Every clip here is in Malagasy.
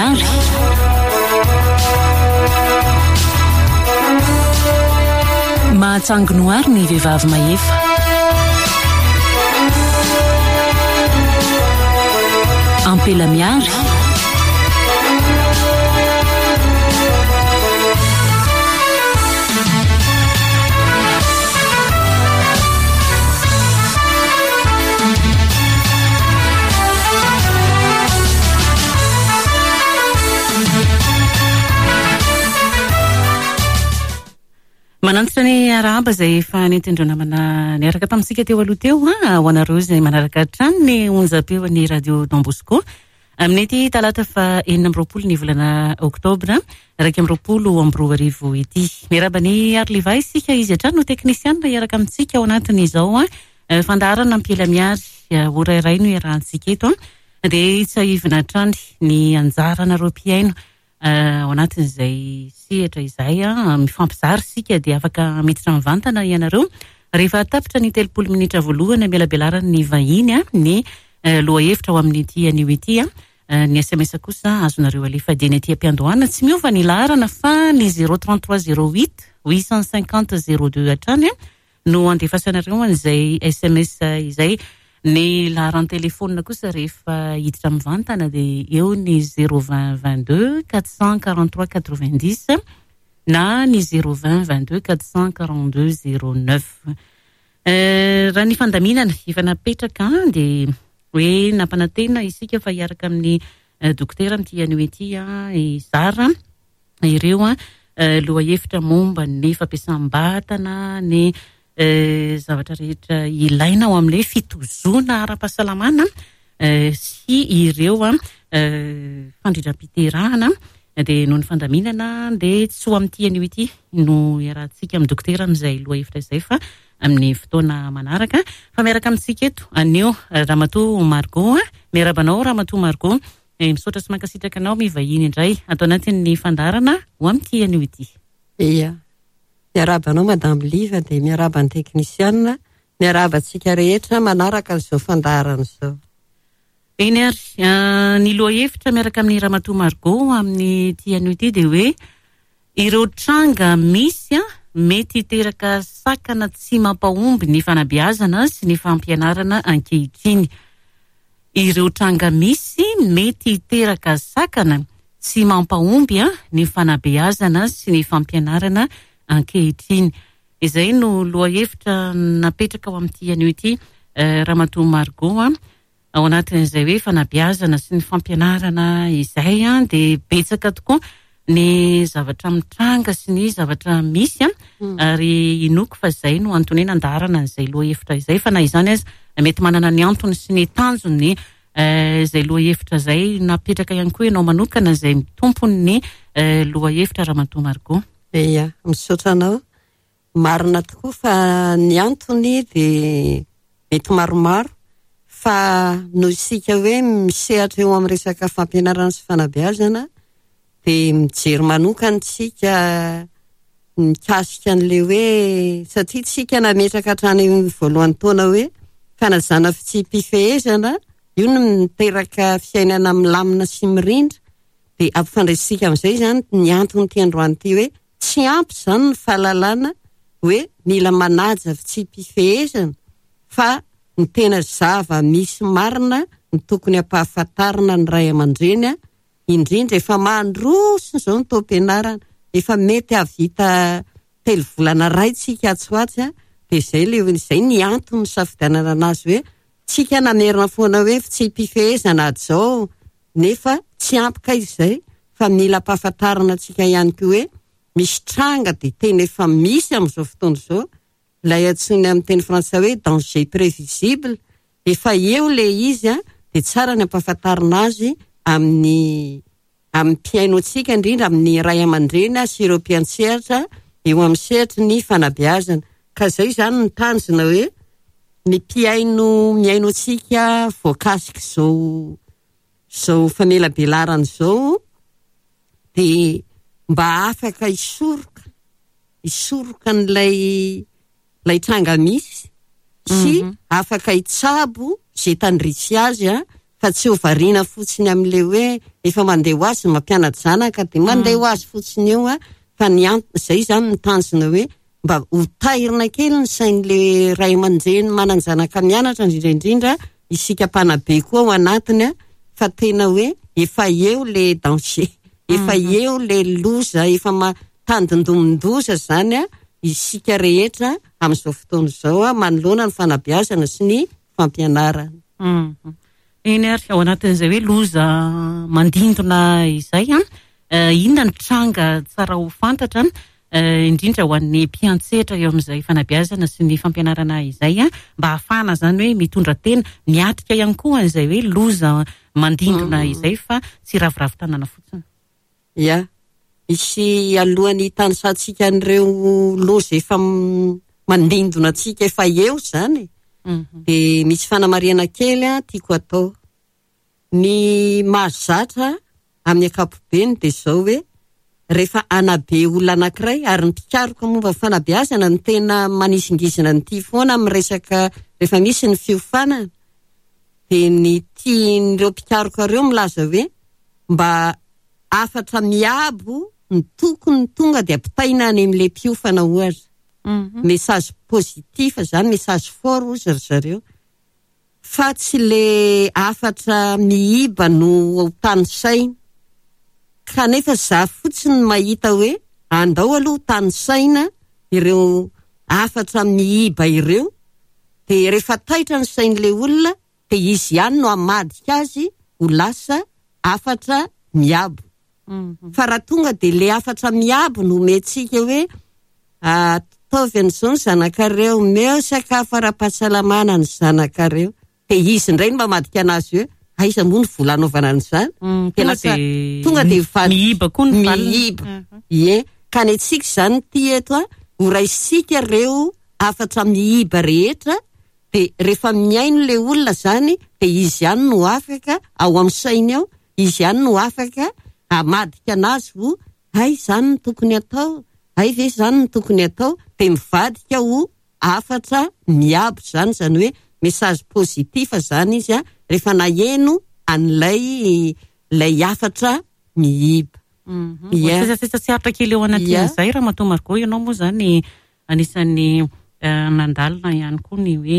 miary. Mahatsanginoary ny vehivavy mahefa. Ampela miary. Manantitra ny araba izay efa nentendreo namana niaraka tamintsika teo aloha teo ho anareo izay manaraka hatrany ny onjam-peo ny radio Don Bosco amin'ny ity talata fa 4 ny volana oktobra 2024 ity. Miaraba ny Arliva isika izy hatrany no teknisianina iaraka amintsika ao anatin'izao fandarana Ampela miary ora iray no iarahantsika eto dia itsahivina hatrany ny anjaranareo mpiaino ao anatin'izay sehatra izay mifampizary sika dia afaka miditra mivantana ianareo rehefa tapitra ny 30 minitra voalohany amelabelarany ny vahiny ny loha hevitra ao amin'ny ity anio ity ny SMS kosa azonareo alefa dieny ety ampiandohana tsy miova ny laharana fa ny 03308 850 02 hatrany no andefasanareo an'izay SMS izay. Ny laharan'ny telefona kosa rehefa hiditra mivantana dia eo ny 020 22 443 90 na ny 020 22 442 09. Raha ny fandaminana efa napetraka dia hoe nampanantena isika fa hiaraka amin'ny dokotera amin'ity anio ety izara ireo loha hevitra momba ny fampiasam-batana ny zavatra rehetra ilaina ao amin'ilay fitozona ara-pahasalamana sy ireo fandridram-piterahana dia noho ny fandaminana dia tsy ho amin'ity anio ity no iarahantsika amin'ny dokotera amin'izay loha hevitra izay fa amin'ny fotoana manaraka fa miaraka amintsika eto anio Ramatoa Margot miarabanao Ramatoa Margot misaotra sy mankasitraka anao mivahiny indray atao anatin'ny fandarana ho amin'ity anio ity. Ia. Miarabanao Madame Liva dia miaraban'ny teknisianina, miarabantsika rehetra manaraka izao fandarana izao. Eny ary ny loha hevitra miaraka amin'ny Ramatoa Margot amin'ny tianio ity dia hoe ireo tranga misy mety hiteraka sakana tsy mampahomby ny fanabeazana sy ny fampianarana ankehitriny. Ireo tranga misy mety hiteraka sakana tsy mampahomby ny fanabeazana sy ny fampianarana ankehitriny. Izay no loha hevitra napetraka ao amin'ity anio ity Ramatoa Margot ao anatin'izay hoe fanabeazana sy ny fampianarana izay dia betsaka tokoa ny zavatra mitranga sy ny zavatra misy ary inoko fa izay no antonena andarana izay loha hevitra izay fa na izany azy mety manana ny antony sy ny tanjony izay loha hevitra izay napetraka ihany koa ianao manokana izay tompony ny loha hevitra Ramatoa Margot. Ia, misaotra anao. Marina tokoa fa ny antony dia mety maromaro fa noho isika hoe misehatra eo amin'ny resaka fampianarana sy fanabeazana dia mijery manokana isika mikasika an'ilay hoe satria tsika nametraka hatrany voalohany taona hoe fanajana tsy mpifehezana io no miteraka fiainana milamina sy mirindra dia ampifandraisika amin'izay izany ny antony ty androany ty hoe tsy ampy izany ny fahalalana hoe mila manaja tsy mpifehezana fa ny tena zava misy marina ny tokony ampahafantarina ny ray aman-dreny indrindra efa mandroso izao ny taom-pianarana efa mety havita 3 volana ray tsika atsoatsy dia izay ny antony safidianana anazy hoe tsika namerina foana hoe tsy mpifehezana zao nefa tsy ampika izay fa mila ampahafantarina tsika ihany koa hoe misy tranga dia tena efa misy amin'izao fotoana izao ilay antsoina amin'ny teny frantsay hoe danger prévisible efa eo le izy dia tsara ny ampahafantarina azy amin'ny mpiaino antsika indrindra amin'ny ray aman-dreny sy ireo mpiantsehatra eo amin'ny sehatra ny fanabeazana ka izay izany ny tanjona hoe ny mpiaino miaino antsika voakasika izao famelabelarana izao dia mba afaka isoroka n'ilay tranga misy sy afaka itsabo zay tandrisy azy fa tsy ho variana fotsiny amin'le hoe efa mandeha ho azy mampianatra zanaka dia mandeha ho azy fotsiny eo fa zay zany ny tanjona hoe mba ho tahirina kely ny sain'le ray aman-dreny manan-janaka mianatra indrindra isika mpanabe koa ao anatiny fa tena hoe efa eo le danger, efa eo le loza, efa matandindomin-doza zany isika rehetra amin'izao fotoana izao manoloana ny fanabeazana sy ny fampianarana. Eny ary ao anatin'izay hoe loza mandindona izay inona ny tranga tsara ho fantatra indrindra ho an'ny mpiantsetra eo amin'izay fanabeazana sy ny fampianarana izay mba hahafana zany hoe mitondra tena miatrika ihany koa izay hoe loza mandindona izay fa tsy raviravin-tanana fotsiny. Ya, isy alohan'ny tanisantsika an'ireo loza efa mandindona antsika efa eo zany dia misy fanamariana kely tiako atao. Ny mahazatra amin'ny ankapobeny dia zao hoe rehefa anabe olona anankiray ary ny mpikaroka momba fanabeazana ny tena manisingizina ny ty foana amin'ny resaka rehefa misy ny fiofanana dia ny tian'ireo mpikaroka ireo milaza hoe mba afatra miabo ny tokony tonga dia ampitaina any amin'ilay mpiofana ohatra. Message positif zany, message fort ozy ry zareo fa tsy le afatra miiba no tany saina. Kanefa za fotsiny mahita hoe andao aloha tany saina ireo afatra miiba ireo dia rehefa taitra ny sain'le olona dia izy ihany no amadika azy ho lasa afatra miabo. Fa raha tonga dia le afatra miabo no mentsika hoe ataovy an'izao ny zanakareo, meo sakafo ara-pahasalamana ny zanakareo dia izy indray no mamadika anazy hoe aiza moa ny vola anaovana an'izany. Tonga dia miiba koa ny miiba. Ie, ka ny antsika zany ty eto ho raisika ireo afatra miiba rehetra dia rehefa miaino le olona zany dia izy ihany no afaka ao amin'ny sainy ao, izy ihany no afaka amadika anazy ho ay zany no tokony atao, ay ve zany no tokony atao, dia mivadika ho afatra miabo zany hoe message positif zany izy rehefa naheno an'ilay afatra miiba. Tsitsitsihatra kely eo anatin'izay raha Matao Margot, ianao moa zany anisan'ny nandalina ihany koa ny hoe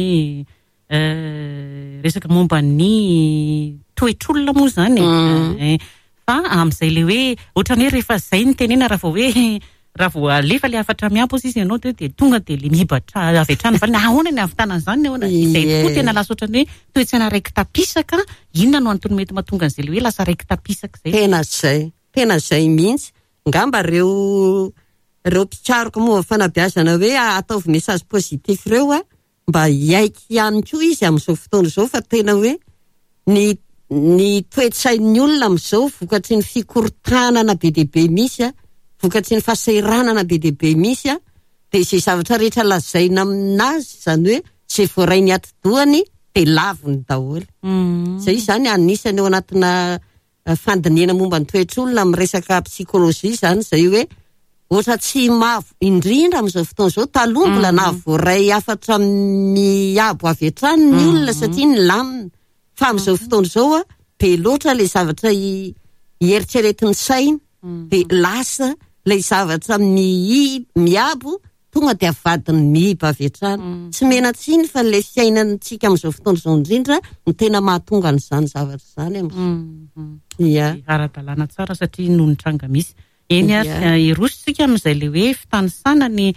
resaka momba ny toetr'olona moa zany fa amin'izay le hoe ohatrany hoe rehefa zay ny tenena raha vao alefa le afatra miabo izy ianao dia tonga dia le miiba avy hatrany fa ahoana ny avitanana zany izay tokoa tena lasa ohatrany hoe toetsana raiky tapisaka. Inona no antony mety mahatonga an'izay le hoe lasa raiky tapisaka zay? Tena zay mihitsy ngamba reo mpikaroka moa fanabeazana hoe ataovy message positif reo mba hiaiky ihany koa izy amin'izao fotoana izao fa tena hoe ny toe-tsain'ny olona amin'izao vokatry ny fikorontanana be dia be misy vokatry ny fahasahiranana be dia be misy dia izay zavatra rehetra lazaina aminazy zany hoe izay voarainy atidohany dia laviny daholo. Zay zany anisany ao anatina fandiniana momba ny toetr'olona amin'ny resaka psikolojia zany zay hoe ohatra tsy mavo indrindra amin'izao fotoana izao talombola na voaray afatra miabo avy hatrany ny olona satria ny lamina. Fa amin'izao fotoana izao be loatra ilay zavatra hieritreretin'ny saina dia lasa ilay zavatra miabo tonga dia avadiny miiba avy hatrany. Tsy mena tsiny fa ilay fiainantsika amin'izao fotoana izao indrindra no tena mahatonga an'izany zavatra zany ara-dalàna tsara satria noho ny tranga misy. Eny ary irositsika amin'izay le hoe fitanisana ny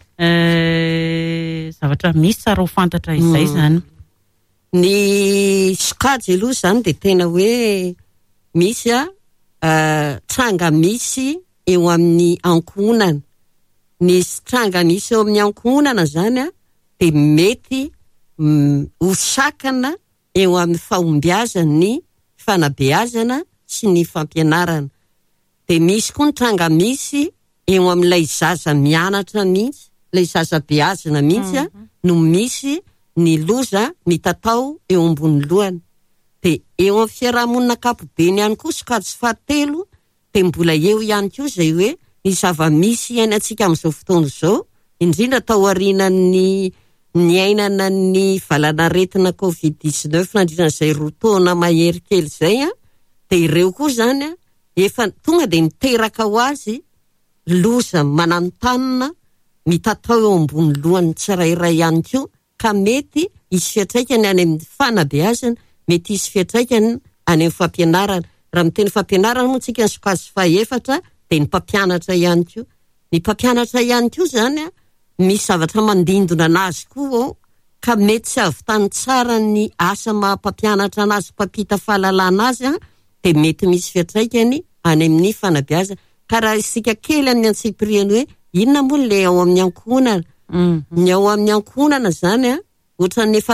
zavatra misy tsara ho fantatra izay zany. Ny sokajy aloha zany dia tena hoe misy tranga misy eo amin'ny ankohonana. Ny tranga misy eo amin'ny ankohonana zany dia mety ho sakana eo amin'ny fahombiazana ny fanabeazana sy ny fampianarana. Dia misy koa ny tranga misy eo amin'ilay zaza mianatra mihitsy, ilay zaza beazana mihitsy no misy ny loza mitatao eo ambony lohany. Dia eo amin'ny fiarahamonina ankapobeny ihany koa sokajy fahatelo dia mbola eo ihany koa izay hoe ny zava-misy iainantsika amin'izao fotoana izao indrindra tao aorianan'ny ny ainana ny valanaretina COVID-19 nandrinan'izay rotaona mahery kely zay dia ireo koa zany efa tonga dia miteraka ho azy loza manantanina mitatao eo ambony lohany tsirairay ihany koa ka mety isy fiatraikany any amin'ny fanabeazana, mety isy fiatraikany any amin'ny fampianarana. Raha miteny fampianarana moa tsika ny sokajy faefatra dia ny mpampianatra ihany koa. Ny mpampianatra ihany koa zany misy zavatra mandindona anazy koa ka mety tsy ahavitany tsara ny asa maha-mpampianatra anazy, mpampita fahalalana azy dia mety misy fiatraikany any amin'ny fanabeazana. Ka raha isika kely amin'ny antsipiriany hoe inona moa le ao amin'ny ankohonana. Ny ao amin'ny ankohonana zany ohatran'ny efa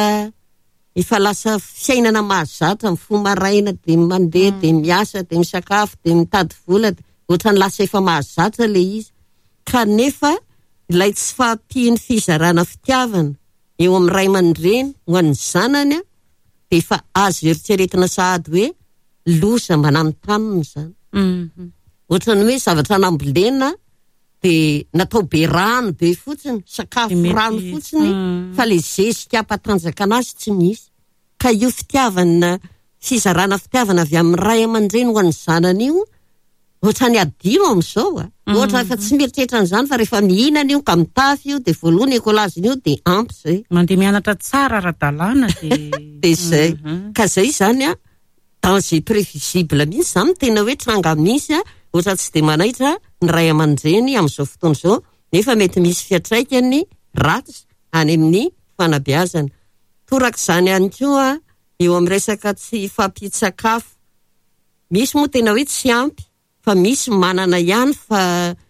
lasa fiainana mahazatra mifoha maraina dia mandeha dia miasa dia misakafo dia mitady vola, ohatran'ny lasa efa mahazatra le izy. Kanefa ilay tsy fahampiany fizarana fitiavana eo amin'ny ray aman-dreny ho an'ny zanany dia efa azo eritreretina sahady hoe loza mananotanina zany. Ohatran'ny hoe zavatra nambolena dia natao be rano be fotsiny, sakafo rano fotsiny, fa le zezika ampatanjaka anazy tsy misy. Ka io fitiavana, fizarana fitiavana avy amin'ny ray aman-dreny ho an'ny zanany io, ohatrany adino amin'izao ohatra efa tsy mieritreritra an'izany fa rehefa mihinana io ka mitafy io dia voalohany ekolaziny io dia ampy zay. Mandeha mianatra tsara ara-dalàna dia zay. Ka zay zany danger prévisible mihitsy zany tena hoe tranga misy ohatra tsy dia manaitra ny ray aman-dreny amin'izao fotoana izao, nefa mety misy fiatraikany ratsy any amin'ny fanabeazana. Torak'izany ihany koa eo amin'ny resaka tsy fampitsakafo. Misy moa tena hoe tsy ampy, fa misy manana ihany fa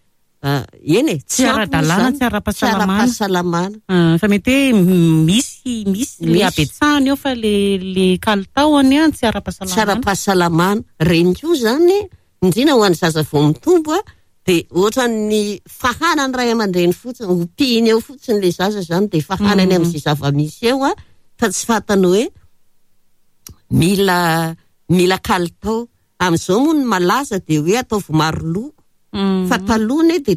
tsy ara-dalàna, tsy ara-pahasalamana. Fa mety misy le abetsahany eo fa le kalitaony tsy ara-pahasalamana. Tsy ara-pahasalamana. Reny koa zany indrindra ho an'ny zaza vao mitombo dia ohatran'ny fahanany ray aman-dreny fotsiny, ompiany eo fotsiny le zaza zany dia fahanany amin'izay zava-misy eo fa tsy fantany hoe mila kalitao. Amin'izao moa ny malaza dia hoe ataovy maro loko, fa talohany dia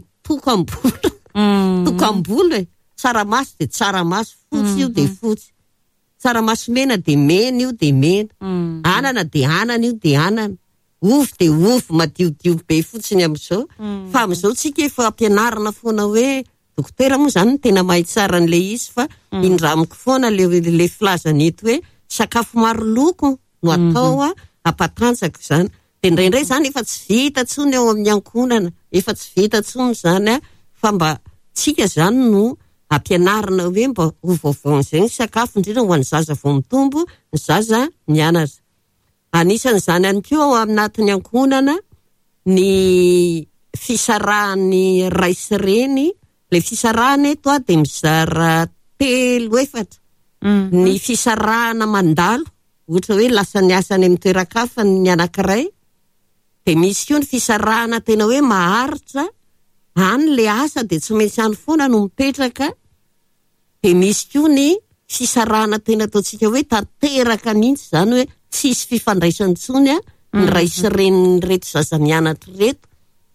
tokam-bolo tsaramaso dia tsaramaso, fotsy io dia fotsy, tsaramaso mena dia mena io dia mena, anana dia anana io dia anana, ovy dia ovy madiodio be fotsiny amin'izao. Fa amin'izao tsika efa ampianarana foana hoe dokotera moa zany tena mahay tsara n'le izy, fa indramiko foana le filazana eto hoe sakafo maro loko no atao ampatanjaka zany. Dia indraindray zany efa tsy vita tsony eo amin'ny ankohonana, efa tsy vita tsony zany fa mba tsika zany no ampianarina hoe mba ho vaovao izay ny sakafo indrindra ho an'ny zaza vao mitombo, ny zaza mianatra. Anisan'izany ihany koa ao anatin'ny ankohonana ny fisarahan'ny ray sy reny. Le fisarahana eto dia mizara 3-4. Ny fisarahana mandalo, ohatra hoe lasa ny asany amin'ny toeran-kafa ny anankiray, dia misy koa ny fisarahana tena hoe maharitra any le asa dia tsy maintsy any foana no mipetraka. Dia misy koa ny fisarahana tena ataontsika hoe tanteraka mihitsy zany hoe tsisy fifandraisany tsony ny ray sy reny reto zaza mianatra reto.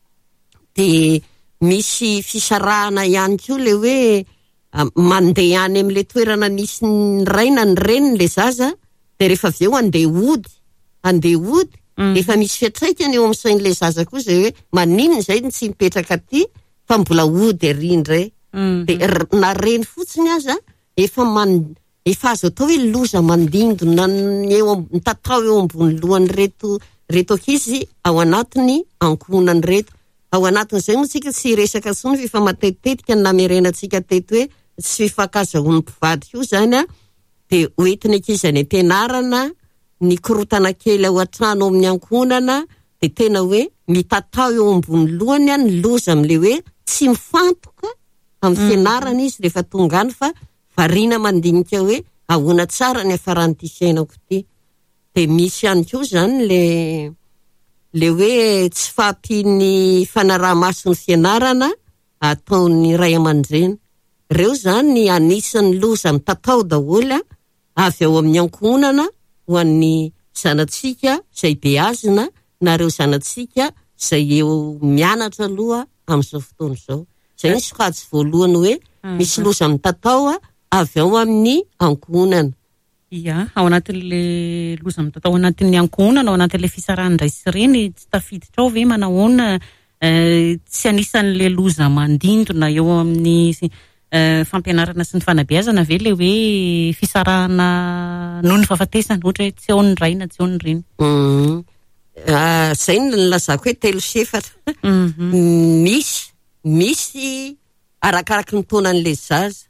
Dia misy fisarahana ihany koa le hoe mandeha any amin'le toerana misy ny ray na ny reny le zaza, dia rehefa avy eo andeha hody efa misy fiatraikany eo amin'ny sain'le zaza koa zay hoe maninona izay ny tsy mipetraka aty fa mbola hody ery indray. Dia na reny fotsiny aza efa azo atao hoe loza mandindona mitatao eo ambony lohany reto ankizy ao anatiny ankohonany reto. Ao anatin'izay moa tsika tsy resaka tsony fa matetika ny namerenantsika teto hoe tsy fifankazahoan'ny mpivady io zany dia hoentina ankizy any ampianarana ny korotana kely ao an-trano amin'ny ankohonana dia tena hoe mitatao eo ambony lohany ny loza amin'le hoe tsy mifantoka amin'ny fianarana izy rehefa tonga any, fa variana mandinika hoe ahoana tsara ny afaran'ity fiainako ity. Dia misy ihany koa zany le hoe tsy fahampiany fanaraha-mason'ny fianarana ataon'ny ray aman-dreny. Ireo zany ny anisan'ny loza mitatao daholo avy ao amin'ny ankohonana ho an'ny zanatsika izay beazina na ireo zanatsika izay eo mianatra aloha amin'izao fotoana izao. Izay ny sokajy voalohany hoe misy loza mitatao avy ao amin'ny ankohonana. Ia, ao anatin'le loza mitatao anatin'ny ankohonana, ao anatin'le fisarany indray sy ireny tsy tafiditra ao ve manahoana tsy anisan'le loza mandindona eo amin'ny fampianarana sy ny fanabeazana ve le hoe fisarahana noho ny fahafatesana ohatra hoe tsy ao ny ray na tsy ao ny reny. Zay ny lazako hoe 3 sy 4. Misy arakaraky ny taonan'le zaza.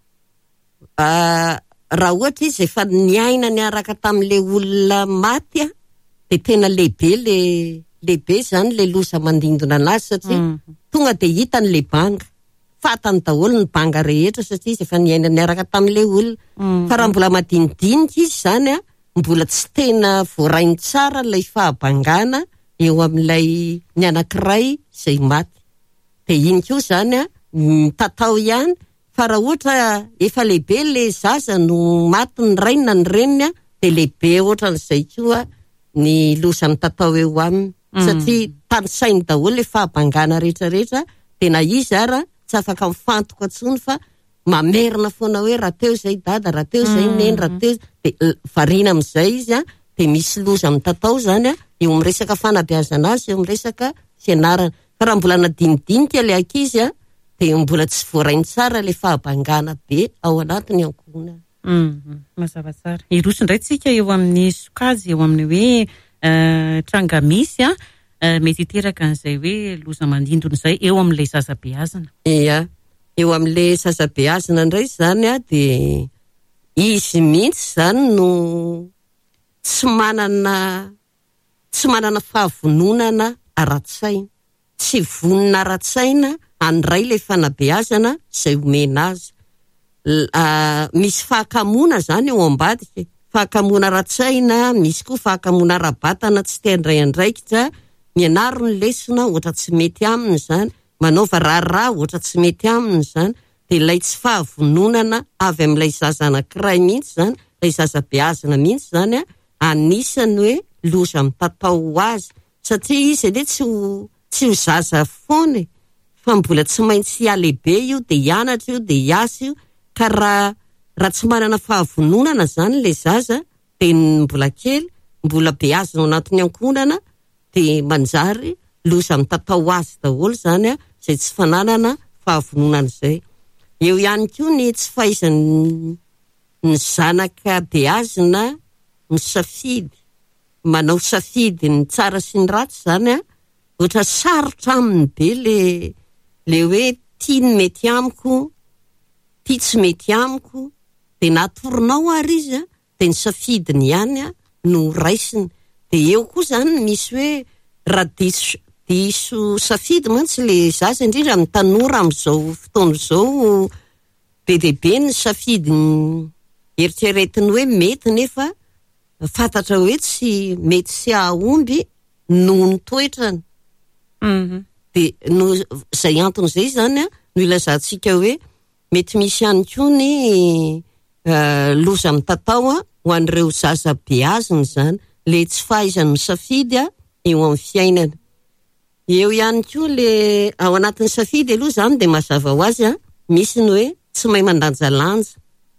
Raha ohatra izy efa niaina niaraka tamin'le olona maty de tena lehibe zany le loza mandindona anazy satria tonga de hitany le banga, fatany daholo ny banga rehetra satria izy efa niaina niaraka tamin'le olona. Fa raha mbola madinidinika izy zany mbola tsy tena voarainy tsara ilay fahabangana eo amin'ilay ny anankiray izay maty. De iny koa zany tatao ihany. Fa raha ohatra efa lehibe le zaza no maty ny ray na ny reniny de lehibe ohatran'izay koa ny loza mitatao eo aminy. Satria tanisainy daholo le fahabangana rehetrarehetra de na izy ara tsy afaka mifantoka intsony fa mamerina foana hoe raha teo zay dada, raha teo zay neny, raha teo de variana amin'izay izy de misy loza mitatao zany eo amin'ny resaka fanabeazana azy, eo amin'ny resaka fianarana. Fa raha mbola nadinidinika le ankizy de mbola tsy voarainy tsara le fahabangana be ao anatiny ankohonana. Mazava tsara. Iroso indray tsika eo amin'ny sokajy, eo amin'ny hoe tranga misy mety hiteraka an'izay hoe loza mandindona izay eo amin'ilay zazabeazana. Ia, eo amin'ilay zazabeazana indray zany de izy mihitsy zany no tsy manana fahavononana ara-tsaina, tsy vonona ara-tsaina andray le fanabeazana izay omena azy. Misy fahakamona zany eo ambadika, fahakamona ara-tsaina, misy koa fahakamona ara-batana tsy tendray andraikitra, mianaro ny lesona ohatra tsy mety aminy zany, manaova raharaha ohatra tsy mety aminy zany, de ilay tsy fahavononana avy amin'ilay zaza anankiray mihitsy zany, ilay zazabeazana mihitsy zany anisany hoe loza mitatao azy satria izy ade tsy ho zaza foana fa mbola tsy maintsy lehibe io de hianatra io de hiasa io. Ka raha tsy manana fahavononana zany le zaza de mbola kely, mbola beazina anatin'ny ankohonana de manjary loza mitatao azy daholo zany izay tsy fananana fahavononana izay. Eo ihany koa ny tsy fahaizan'ny zanaka beazina misafidy, manao safidy ny tsara sy ny ratsy zany ohatra sarotra aminy be le hoe tia ny mety amiko, tia tsy mety amiko, de natorinao ary izy de ny safidiny ihany no raisiny. De eo koa zany misy hoe raha diso safidy mantsy le zaza indrindra amin'ny tanora amin'izao fotoana izao be dehibe ny safidy eritreretiny hoe mety nefa fantatra hoe tsy mety sy ahomby noho ny toetrany. De no zay antony zay zany no ilazantsika hoe mety misy ihany koa ny loza mitatao ho an'ireo zaza beazina zany, le tsy fahaizany misafidy eo amin'ny fiainana. Eo ihany koa le ao anatin'ny safidy aloha zany de mazava ho azy misy ny hoe tsy mahay mandanjalanja.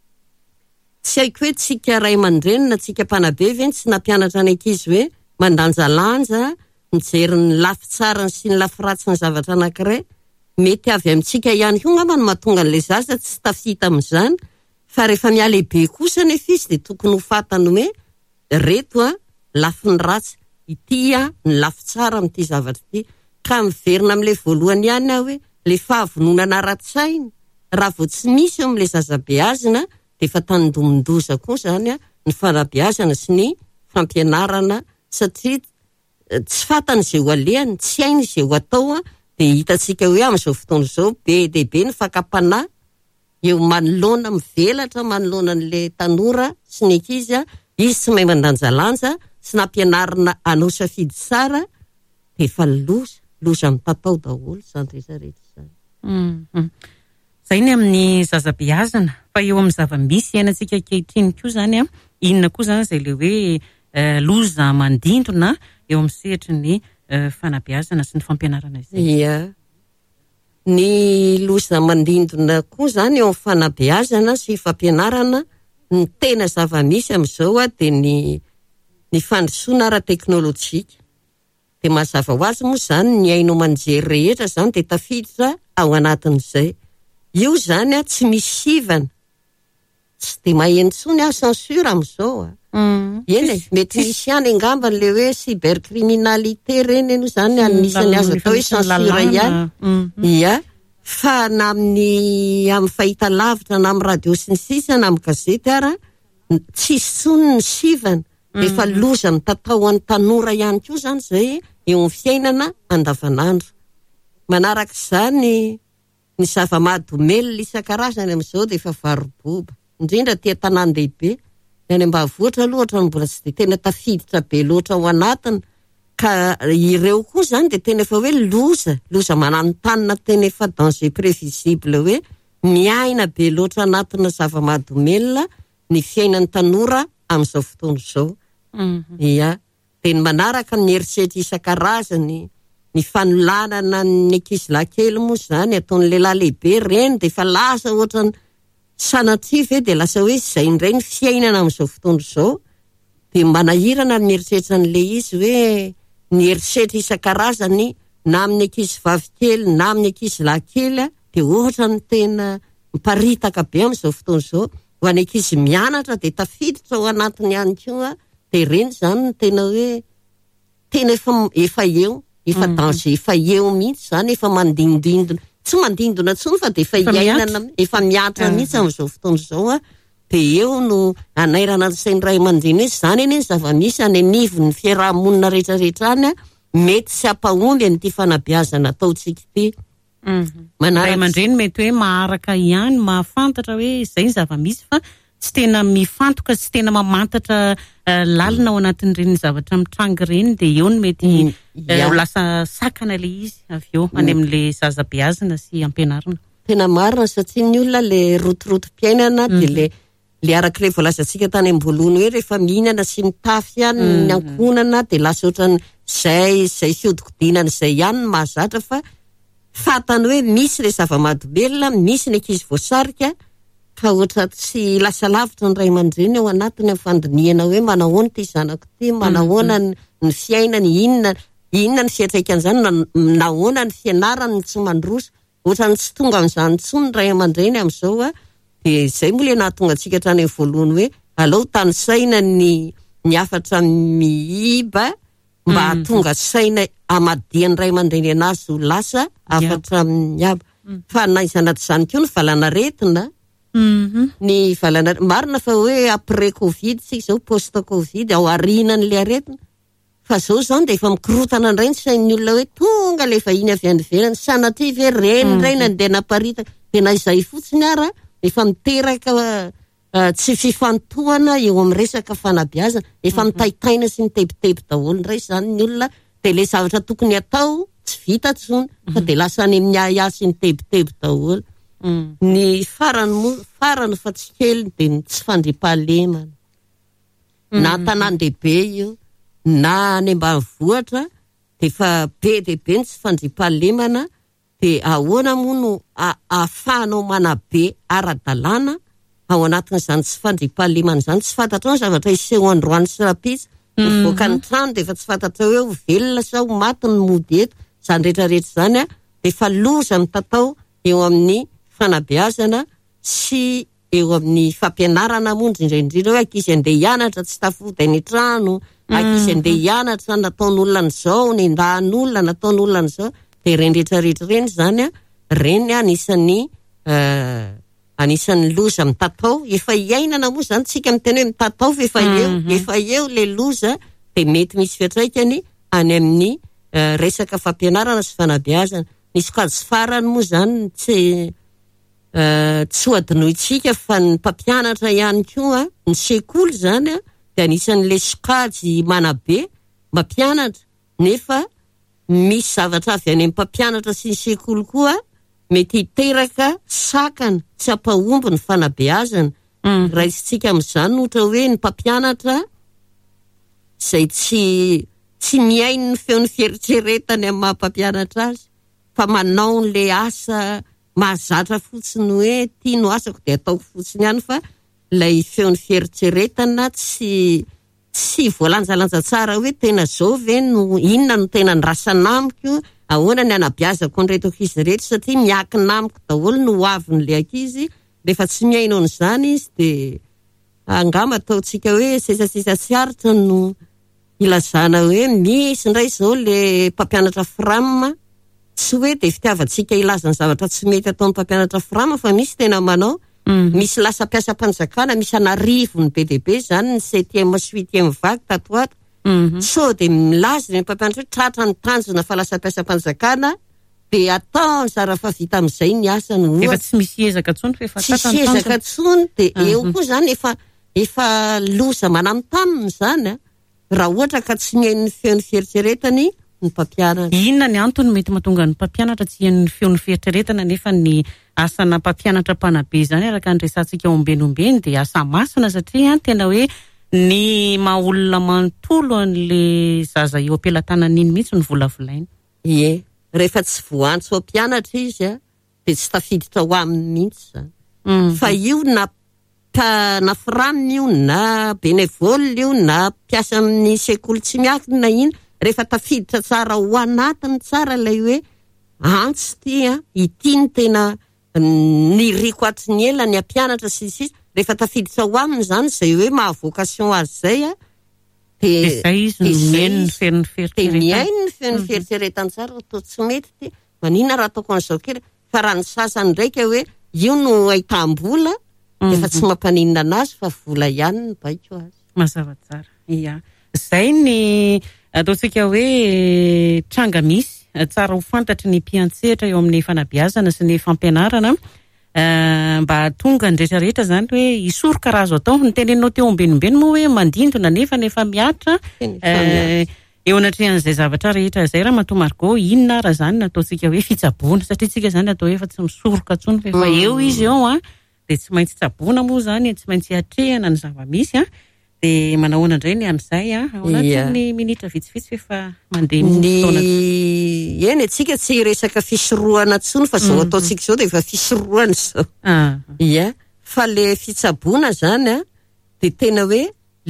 Tsy haiko hoe tsika ray aman-dreny na tsika mpanabe veny tsy nampianatra ny ankizy hoe mandanjalanja, mijery ny lafy tsarany sy ny lafy ratsy ny zavatra anankiray. Mety avy amintsika ihany koa ngamba no mahatonga an'ilay zaza tsy tafita amin'izany, fa rehefa mialehibe kosa nefa izy de tokony ho fantany hoe reto lafy ny ratsy, ity ny lafy tsara amin'ity zavatra ity. Ka miverina amin'ilay voalohany ihany hoe le fahavononana ara-tsaina raha vao tsy misy eo amin'ilay zazabeazina de efa tanondomondoza koa zany ny fanabeazana sy ny fampianarana satria tsy fantany izay ho alehany, tsy hainy izay ho atao de hitantsika hoe amin'izao fotoana izao be dehibe ny fakapanahy eo manoloana mivelatra manoloana an'le tanora sy ny ankizy izy tsy mahay mandanjalanja sy nampianarana anao safidy tsara de efa loza mitatao daholo zany rehetrarehetra zany. Zay ny amin'ny zazabeazana. Fa eo amin'ny zava-misy iainantsika ankehitriny koa zany inona koa zany zay le hoe loza mandindona eo amin'ny sehatry ny fanabeazana sy ny fampianarana izay. Ia. Ny loza mandindona koa zany eo amin'ny fanabeazana sy fampianarana, ny tena zava-misy amin'izao dia ny fandrosoana ara-teknôlôjika. Dia mazava ho azy moa zany ny hainao manjery rehetra zany dia tafiditra ao anatin'izay. Io zany tsy misy ivana, tsy dia maheno intsony censure amin'izao. Eny mety misy ihany angamba le hoe cybercriminalité reny aloha zany anisany azo atao hoe censure ihany. Ia, fa na amin'ny fahitalavitra na amin'ny radio sy ny sisa na amin'ny gazety ara, tsisy tsony ny sivana. Efa loza mitatao an'ny tanora ihany koa zany zay eo amin'ny fiainana andavanandro. Manaraka izany ny zava-mahadomelina isan-karazany amin'izao dia efa varoboba, indrindra tia tanan-dehibe. Any ambanivohitra aloha ohatran'ny mbola tsy dia tena tafiditra be loatra ao anatiny, ka ireo koa zany dia tena efa hoe loza mananontany tena efa danger prévisible hoe miaina be loatra anatina zava-mahadomelina ny fiainan'ny tanora amin'izao fotoana izao. Ia, dia ny manaraka ny eritseritra isan-karazany, ny fanolanana ny ankizilahy moa zany ataon'ny lehilahy lehibe reny dia efa lasa ohatrany sanatriva dia lasa hoe izay indray ny fiainana amin'izao fotoana izao. Dia manahirana ny eritseritra an'ilay izy hoe ny eritseritra isan-karazany na amin'ny ankizivavy kely na amin'ny ankizilahy kely dia ohatrany tena miparitaka be amin'izao fotoana izao. Ho an'ny ankizy mianatra dia tafiditra ao anatiny ihany koa, dia reny zany tena hoe tena efa eo, efa danger, efa eo mihitsy zany, efa mandindindona, tsy mandindona tsony fa dia efa iainana, efa miatra mihitsy amin'izao fotoana izao. Dia eo no anairana ny sainy ray aman-dreny hoe zany eny zava-misy any anivon'ny fiarahamonina rehetrarehetra any mety tsy hampahomby an'ity fanabeazana ataontsika ity. Ray aman-dreny mety hoe maharaka ihany mahafantatra hoe izay ny zava-misy fa tsy tena mifantoka, tsy tena mamantatra lalina ao anatin'ireny zavatra mitrangy reny, dia eo no mety lasa sakana le izy avy eo any amin'le zaza-beazana sy ampianarana. Tena marina satria ny olona le rotorotom-piainana dia le arak'ilay voalazantsika tany amboloany hoe rehefa mihinana sy mitafy ihany ny ankonana dia lasa ohatrany izay fiodikodinana izay ihany ny mahazatra, fa fatany hoe misy le zava-mahadomelina, misy ny ankizy voasarika, ka ohatra tsy lasa lavitra ny ray aman-dreny ao anatiny amin'ny fandiniana hoe manahoana ty zanako ty, manahoana ny fiainany, inona ny fiantraikan'izany, nahoana ny fianarany tsy mandroso, ohatrany tsy tonga amin'izany intsony ny ray aman-dreny amin'izao. Dia izay moa le nahatonga antsika hatrany amin'ny voalohany hoe aleo tany saina ny afatra miiba mba hahatonga saina amadian'ny ray aman-dreny anazy ho lasa afatra miaba. Fa naizanaty izany koa ny valanaretina. Ny valana marina fa hoe après covid sika izao, post covid ao arinan'le aretina, fa zao zany dia efa mikorotana indray ny sain'ny olona hoe tonga le vahiny avy any ivelany, sanatriva hoe reny indray nandeha naparitaka, dia na izay fotsiny ara efa miteraka tsy fifantohana eo amin'ny resaka fanabeazana, efa mitaitaina sy mitebiteby daholo indray zany ny olona, dia le zavatra tokony atao tsy vita tsony fa dia lasa any amin'ny aya sy mitebiteby daholo. Ny farany fa tsy kely dia ny tsy fandriampahalemana, na tanan-dehibe io na any ambanivohitra dia efa be dia be ny tsy fandriampahalemana. Dia ahoana moa no ahafahanao manabe ara-dalàna ao anatin'izany tsy fandriampahalemana izany? Tsy fantatra ny zavatra iseho androany sy rapitsy, mivoaka ny trano dia efa tsy fantatra hoe ho velona sa ho maty ny mody eto, izany rehetrarehetra izany dia efa loza mitatao eo amin'ny fanabeazana sy eo amin'ny fampianarana moa indrindra hoe ankizy andeha hianatra tsy tafody any trano, ankizy andeha hianatra nataon'olona n'izao, ny ndahan'olona nataon'olona n'izao, dia reny rehetrarehetra reny zany reny anisan'ny loza mitatao. Efa iainana moa zany tsika miteny hoe mitatao fa efa eo le loza, dia mety misy fiantraikany any amin'ny resaka fampianarana sy fanabeazana. Nisy kazo farany moa zany tsy ho adinointsika fa ny mpampianatra ihany koa, ny sekoly zany dia anisan'le sokajy manabe mampianatra, nefa misy zavatra avy any amin'ny mpampianatra sy ny sekoly koa mety hiteraka sakana tsy hampahomby ny fanabeazana. Raisintsika amin'izany ohatra hoe ny mpampianatra izay tsy miaino ny feon'ny fieritreretany amin'ny maha-mpampianatra azy, fa manao le asa mahazatra fotsiny hoe tia no asako dia ataoko fotsiny ihany fa lay feon'ny fieritreretana tsy voalanjalanja tsara hoe tena zao ve no inona no tena ny rasana amiko, ahoana ny anabiazako an'ireto ankizy rehetra satria miakina amiko daholo no hoavin'le ankizy. Rehefa tsy miainao n'izany izy dia angamba ataontsika hoe sesasesa tsy aritra no ilazana hoe misy indray zao le mpampianatra frama, tsy hoe dia fitiavantsika ilaza ny zavatra tsy mety ataon'ny mpampianatra frama fa misy tena manao. Misy lasa mpiasa-panjakana, misy anarivony be dia be zany ny 7e sy 8e vague tato ato. So dia milaza ny mpampianatra hoe tratra ny tanjona fa lasa mpiasa-panjakana dia atao zara fa vita amin'izay ny asany. Efa tsy misy ezaka tsony fa efa tratra ny tanjona. Tsy ezaka tsony dia eo koa zany efa loza manamtaminy zany raha ohatra ka tsy mihaino ny feon'ny fieritreretany ny mpampianatra. Inona ny antony mety mahatonga ny mpampianatra tsy hihaino ny feon'ny fieritreretana nefa ny asana mpampianatra mpanabe zany araka ny resantsika ombenombeny dia asa masina satria tena hoe ny maha-olona manontolo an'le zaza eo ampelantanan'iny mihitsy ny volavolaina. Ie, rehefa tsy voantso mpianatra izy dia tsy tafiditra ho aminy mihitsy zany. Fa io na frame io na bénévole io na mpiasa amin'ny sekoly tsy miakina iny, rehefa tafiditra tsara ho anatiny tsara ilay hoe antso tia ity ny tena ny riko atiny ela ny ampianatra sisy rehefa tafiditra ho aminy zany zay hoe maha vocation azy zay dia zay izy mihaino ny feon'ny fieritreretana. Mihaino ny feon'ny fieritreretana tsara toa tsy mety dia manina raha ataoko an'izao kely fa raha ny sasany ndraika hoe io no ahitam-bola efa tsy mampaninina anazy fa vola ihany ny baiko azy. Mazava tsara. Ia. Zay ny ataontsika hoe tranga misy tsara ho fantatry ny mpiantsehatra eo amin'ny fanabeazana sy ny fampianarana mba tonga ny rehetrarehetra zany hoe isoroka raha azo atao. Ny tenenao teo ambenombeny moa hoe mandindona nefa miatra eo anatrehan'izay zavatra rehetra zay raha Matoa Margot, inona raha zany nataontsika hoe fitsaboana satria tsika zany atao efa tsy misoroka tsony fa efa eo izy eo dia tsy maintsy tsaboana moa zany, tsy maintsy hatrehana ny zava-misy dia manahoana indray ny amin'izay ao anatin'ny minitra vitsivitsy efa mandeha fotoana. Eny antsika tsy resaka fisorohana tsony fa zao ataontsika zao dia efa fisorohana zao. Ia, fa le fitsaboana zany dia tena hoe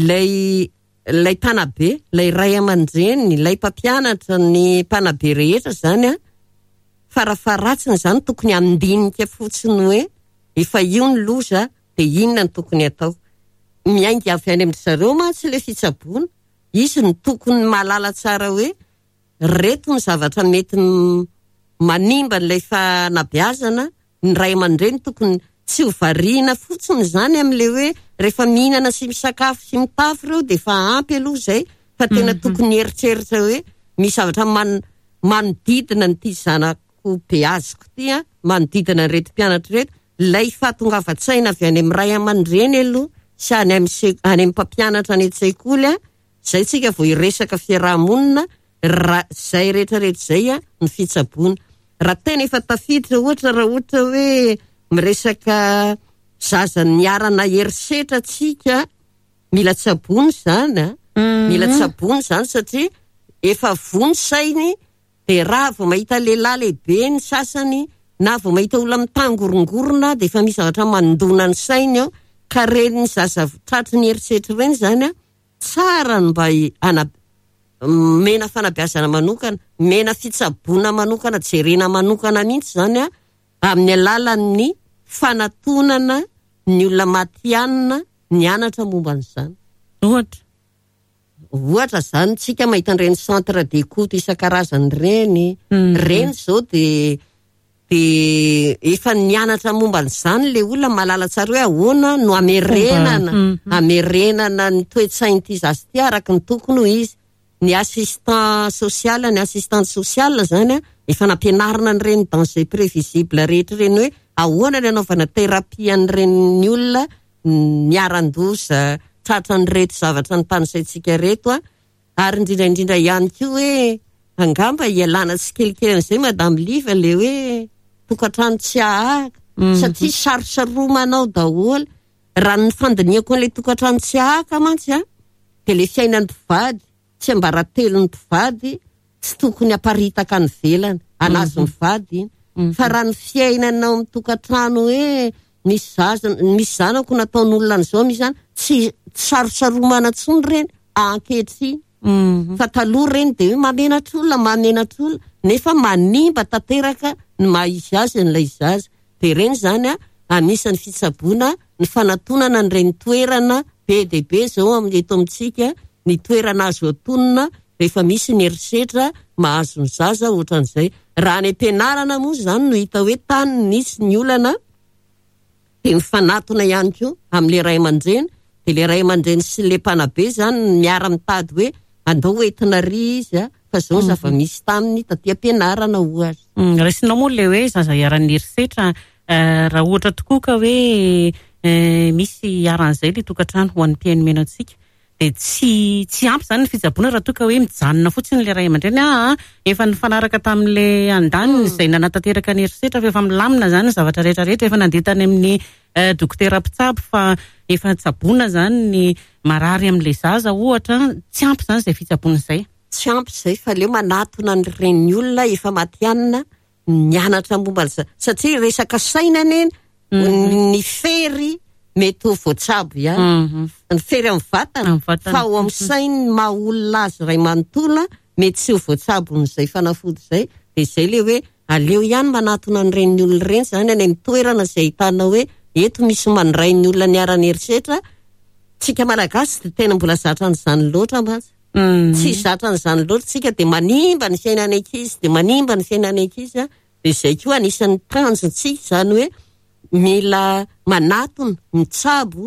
lay mpanabe, lay ray aman-dreny, lay mpampianatra, ny mpanabe rehetra zany farafaratsiny zany tokony andinika fotsiny hoe efa io ny loza dia inona ny tokony atao. Miainga avy any amin'ny zareo mantsy le fitsaboana, izy ny tokony mahalala tsara hoe reto ny zavatra mety manimba n'ilay fanabeazana, ny ray aman-dreny tokony tsy ho variana fotsiny zany amin'le hoe rehefa mihinana sy misakafo sy mitafy ireo dia efa ampy aloha zay, fa tena tokony eritreritra hoe misy zavatra manodidina nyty zanako be azoko ty manodidina ny reto mpianatra reto, lay fahatongavan-tsaina avy any amin'ny ray aman-dreny aloha sy any amin'ny mpampianatra ny an-tsekoly zay tsika vao iresaka fiarahamonina zay rehetrarehetra zay ny fitsaboana. Raha tena efa tafiditra raha ohatra hoe miresaka zaza niarana herisetra tsika, mila tsaboana zany mila tsaboana zany satria efa vony sainy dia raha vao mahita lehilahy lehibe ny sasany na vao mahita olona mitangorongorona dia efa misy zavatra mandona ny sainy ao ka reny zaza tratry ny herisetra ireny zany tsara mba mena fanabeazana manokana, mena fitsaboana manokana, jerena manokana mihitsy zany amin'ny alalan'ny fanatonana ny olona matianina nianatra momba n'izany. Ohatra zany tsika mahita an'ireny centre d'écoute isan-karazany reny zao dia efa nianatra momba n'izany le olona malala tsara hoe ahoana no amerenana ny toe-tsain'ity zazy ity araka ny tokony ho izy. Ny assistant social, ny assistante sociale zany efa nampianarina n'ireny danger prévisible rehetra ireny hoe ahoana ny anaovana terapia n'ireny olona miaran-dosa tratra ny reto zavatra ny tanysaintsika reto ary indrindraindrindra ihany koa hoe angamba ialana tsy kelikely an'izay Madame Liva le hoe tokantrano tsy ahaka satria sarosaromanao daholo raha ny fandiniako an'ilay tokantrano tsy ahaka mantsy dia le fiainan'ny mpivady tsy ambaratelo ny mpivady tsy tokony aparitaka ny velany anazy mivady fa raha ny fiainanao mitokantrano hoe misy zanako nataon'olona an'izao misy zany tsy sarosaromana tsony reny ankehitriny fa taloha reny de hoe mamenatr'olona nefa manimba tanteraka ny maha-izy azy n'ilay zaza de reny zany anisan'ny fitsaboana ny fanatonana n'ireny toerana be de be zao eto amintsika ny toerana azo atonina rehefa misy ny eritreritra mahazo ny zaza ohatran'izay raha ny ampianarana moa zany no hita hoe tany nisy ny olana de mifanatona ihany koa amin'le ray aman-dreny de le ray aman-dreny sy le mpanabe zany miara-mitady hoe andao hoentina ry izy fa zao zava misy taminy taty ampianarana ohatra raisinao moa le hoe zaza iaran'ny eritreritra raha ohatra tokoa ka hoe misy aran'izay le tokantrano ho an'ny mpiaino-meno antsika de tsy ampy zany ny fitsaboana raha toka hoe mijanona fotsiny le ray aman-dreny efa nifanaraka tamin'le andaniny izay nanatanteraka ny eritreritra fa efa milamina zany ny zavatra rehetrarehetra efa nandeha tany amin'ny dokotera mpitsabo fa efa tsaboana zany ny marary amin'le zaza ohatra tsy ampy zany izay fitsaboana izay tsy ampy izay fa leo manatona ny reny olona efa matianina mianatra momba satria resaka sainany ny fery mety ho voatsabo ihany ny fery amin'ny vatana fa ho amin'ny sainy maha olona azy ray manontolo mety tsy ho voatsabo n'izay fanafody izay de izay le hoe aleo ihany manatona ny reny olona reny zany any amin'ny toerana izay ahitana hoe eto misy mandray ny olona ny arany eritreritra tsika malagasy de tena mbola zatra n'izany loatra matsy tsy zatra n'izany loatra tsika de manimba ny fiainany ankizy de manimba ny fiainany ankizy de izay koa anisan'ny tanjontsika zany hoe mila manatona mitsabo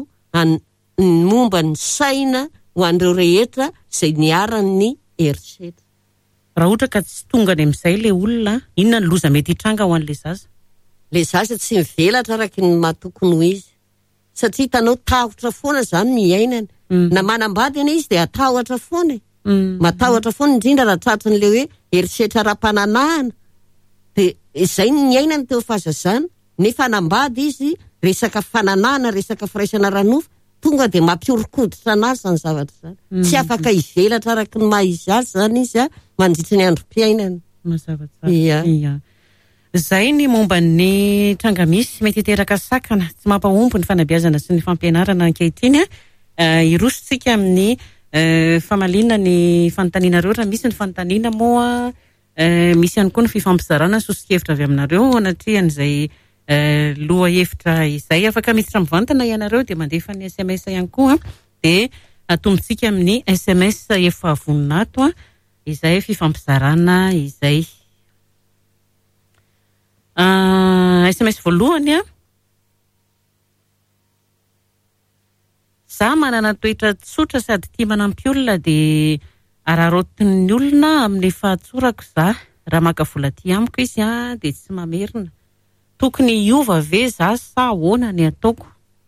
momba ny saina ho an'ireo rehetra izay niaran'ny eritreritra raha ohatra ka tsy tonga any amin'izay le olona inona ny loza mety hitranga ho an'le zaza le zaza tsy mivelatra araky ny mahatokony ho izy satria hitanao tahotra foana zany miainany na manambady ana izy de atahotra foana matahotra foana indrindra raha tratran'le hoe eritreritra ara-pananahana de izay ny ainany teo fahazazana nefa anambady izy resaka fananana resaka firaisana ranofo tonga de mampiorokoditra anazy ny zavatra zany tsy afaka hivelatra araky ny maha izy azy zany izy mandritra ny androm-piainany mazava tsara zay ny momba ny trangamisy mety hiteraka sakana tsy mampahomby ny fanabeazana sy ny fampianarana ankehitriny irosontsika amin'ny famalina ny fanontaniana reo raha misy ny fanontaniana moa misy ihany koa ny fifampizarana sosokevitra avy aminareo anatrian'izay loha hevitra izay afaka miditra mivantana ianareo de mandefa ny SMS ihany koa de atombotsika amin'ny SMS efa voninahito izay fifampizarana izay SMS voalohany za manana toetra tsotra sady tia manampy olona de ararotin'ny olona amin'ny fahatsorako za raha maka vola ty amiko izy de tsy mamerina tokony iova ve za sa ahoana ny ataoko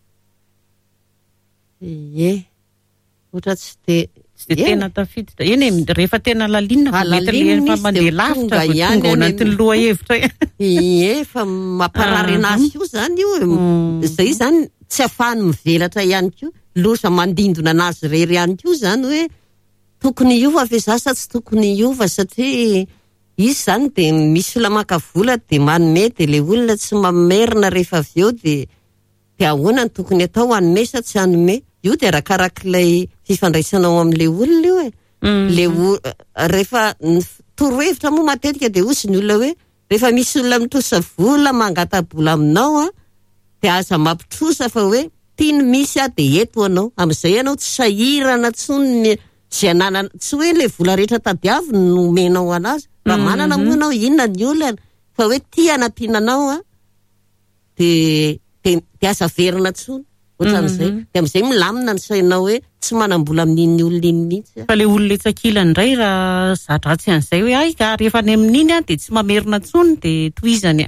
ohatra tsy de tena tafiditra eny rehefa tena lalinina mety rehefa mandeha lavitra tonga ao anatin'ny loha hevitra fa mamparary anazy io zany io izay zany tsy afahany mivelatra ihany koa loza mandindona anazy rery ihany koa zany hoe tokony iova ve za sa tsy tokony iova satria izy zany de misy olona maka vola de manome de le olona tsy mamerina rehefa avy eo de ahoana ny tokony atao hanome sa tsy hanome io de arakarak'ilay fifandraisanao amin'le olona io le rehefa torohevitra moa matetika de osy ny olona hoe rehefa misy olona mitrosa vola mangatabola aminao de aza mampitrosa fa hoe tiany misy de eto anao amin'izay anao tsy sahirana tsony zay ananana tsy hoe le vola rehetra tadiavy no menao anazy raha manana moa anao inona ny olana fa hoe tia anampiananao de aza verina tsony ohatran'izay de amin'izay milamina ny sainao hoe tsy manambola amin'iny olona iny mihitsy fa le olona etsakila indray raha zadratsy an'izay hoe ay ka rehefa any amin'iny de tsy mamerina tsony de toizany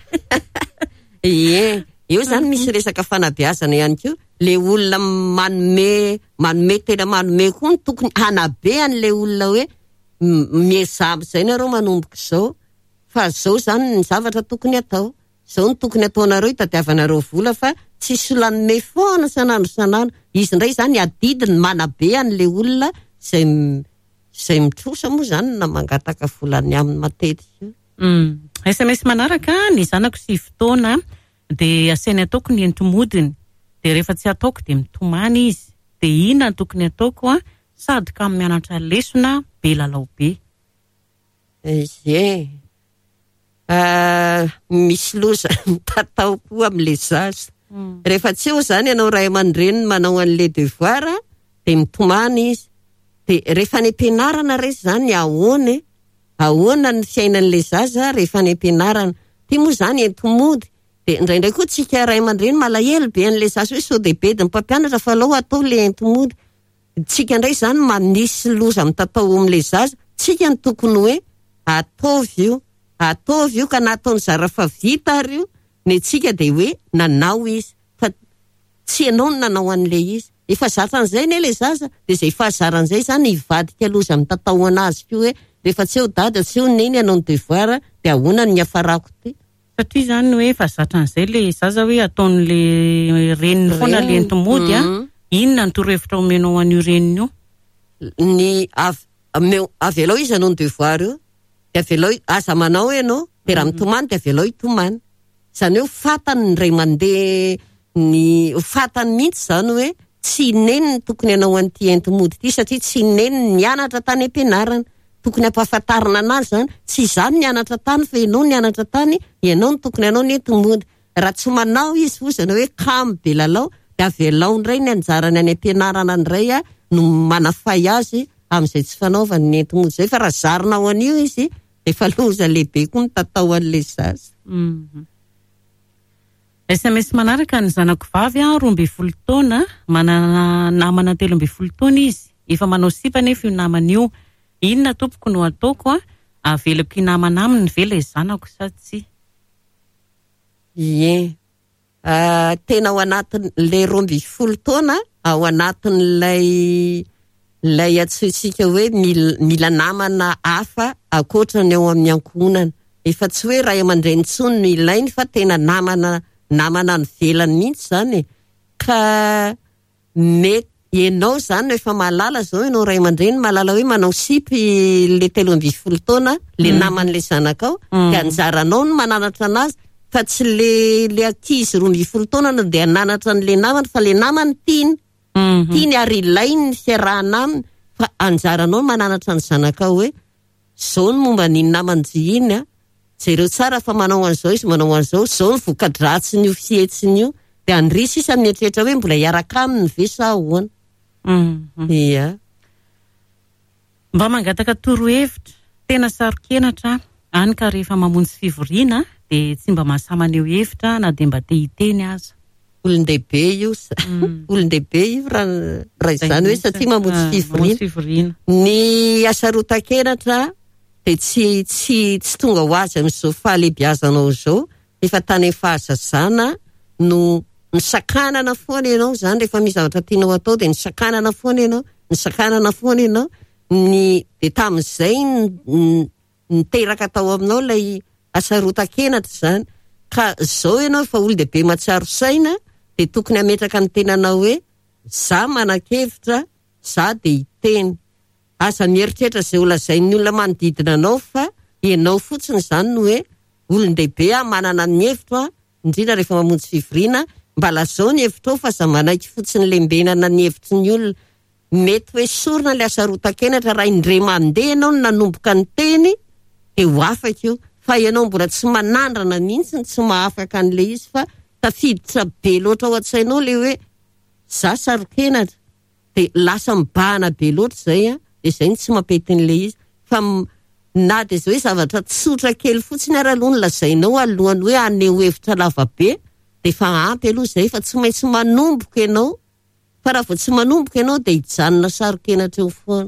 eo zany misy resaka fanabeazana ihany koa le olona manome tena manome koa ny tokony hanabe an'le olona hoe miezabo zay nareo manomboka izao fa zao zany ny zavatra tokony atao zao ny tokony ataonareo hitadiavanareo vola fa tsy solanome foana sanandro izy ndray zany adidiny manabe an'le olona zay mitrosa moa zany na mangataka volany aminy matetika SMS manaraka ny zanako 7 taona dia asainy ataoko ny entomodiny dia rehefa tsy ataoko dia mitomany izy dia inona ny tokony ataoko sady ka mianatra lesona be lalao be. Misy loza tatao koa amin'le zaza. Rehefa tsy eo zany ianao ray aman-dreniny manao an'le devoir dia mitomany izy. Dia rehefa any am-pianarana rehetra zany ahoana ny fiainan'le zaza rehefa any am-pianarana. Ty moa zany entomody. Dia indraindray koa tsika ray aman-dreny malahelo be an'le zaza hoe sao dia be ny mpampianatra fa alao atao le entomody. Tsika indray zany manisy loza mitatao amin'le zaza. Tsika ny tokony hoe ataovy io ka nataony zara fa vita ary io. Ny tsika dia hoe nanao izy fa tsy ianao no nanao an'le izy. Efa zaran'izay ne le zaza dia izay fahazaran'izay zany ivadika loza mitatao anazy ko hoe rehefa tsy eo dada tsy eo neny ianao ny devoir dia ahoana ny hafarako ty. Satria zany hoe efa zatran'izay le zaza hoe ataon'le reniny foana le entomody inona ny torohevitra omenao an'io reniny io? Ny avy alao izy anao ny devoir io dia avy alao aza manao ianao dia raha mitomany dia avy alao itomany. Zany hoe fatany ny ray mandeha ny fatany mihitsy zany hoe tsy neny ny tokony anao an'ity entomody ity satria tsy neny ny nianatra tany am-pianarana. Tokony ampahafantarina anazy zany tsy izany nianatra tany fa ianao nianatra tany ianao ny tokony anao ny entomody. Raha tsy manao izy fozana hoe kamo be lalao dia avy alao indray ny anjarany any am-pianarana indray no manafay azy amin'izay tsy fanaovany ny entomody zay. Fa raha zarinao an'io izy efa loza lehibe koa ny tatao an'le zaza. SMS manaraka ny zanako vavy 12 taona manana namana 13 taona izy efa manao sipa nefa io namana io. Inona tompoko no ataoko avelako namana aminy vela zanako sa tsy? Tena ao anatin'le 12 taona ao anatin'lay atsoitsika hoe mila namana hafa akoatra ny ao amin'ny ankohonana. Efa tsy hoe ray aman-dreny intsony no ilainy fa tena namana ny velany mihitsy zany. Ka mety ianao zany efa malala zao ianao ray aman-dreny malala hoe manao sipy le 13 taona le naman'le zanakao dia anjaranao no mananatra anazy fa tsy le ankizy 12 taona no dia nanatra an'le namany fa le namany tiany ary ilainy ny fiarahana aminy. Fa anjaranao no mananatra ny zanakao hoe zao ny momba ny namany jihiny jereo tsara fa manao an'izao izy manao an'izao zao ny voka-dratsiny io fietsiny io dia andrisy isa mieritreritra hoe mbola hiaraka aminy ve sa ahoana. Mba mangataka torohevitra tena sarokenatra any ka rehefa mamonjy fivoriana dia tsy mba mahasamana eo hevitra na dia mba te hiteny aza. Olon-dehibe io raha izany hoe satria mamonjy fivoriana ny asarota-kenatra dia tsy tonga ho azy amin'izao fahalebiazanao zao. Efa tany fahazazana no nisakanana foana ianao zany rehefa misy zavatra tianao atao dia nisakanana foana ianao dia tamin'izay niteraka tao aminao lay asarota-kenatra zany. Ka zao ianao efa olon-dehibe matsaro saina dia tokony hametraka ny tenanao hoe za manan-kevitra za dia hiteny. Aza mieritreritra izay olazain'ny olona manodidina anao fa ianao fotsiny zany no hoe olon-dehibe manana ny hevitra indrindra rehefa mamonjy fivoriana mba lazao ny hevitrao fa za manaiky fotsiny lembenana ny hevitry ny olona. Mety hoe sorona le asarota-kenatra raha indray mandeha ianao no nanomboka ny teny dia ho afaka io. Fa ianao mbola tsy manandrana mihitsy tsy mahafaka an'le izy fa tafiditra be loatra ao an-tsainao le hoe za saro-kenatra dia lasa mibahana be loatra zay dia izay ny tsy mampety n'le izy. Fa na dia zao hoe zavatra tsotra kely fotsiny ary aloha no lazainao alohany hoe aneho hevitra lava be dia efa ampy aloha zay fa tsy maintsy manomboka ianao. Fa raha vao tsy manomboka ianao dia hijanona saro-kenatra eo foana.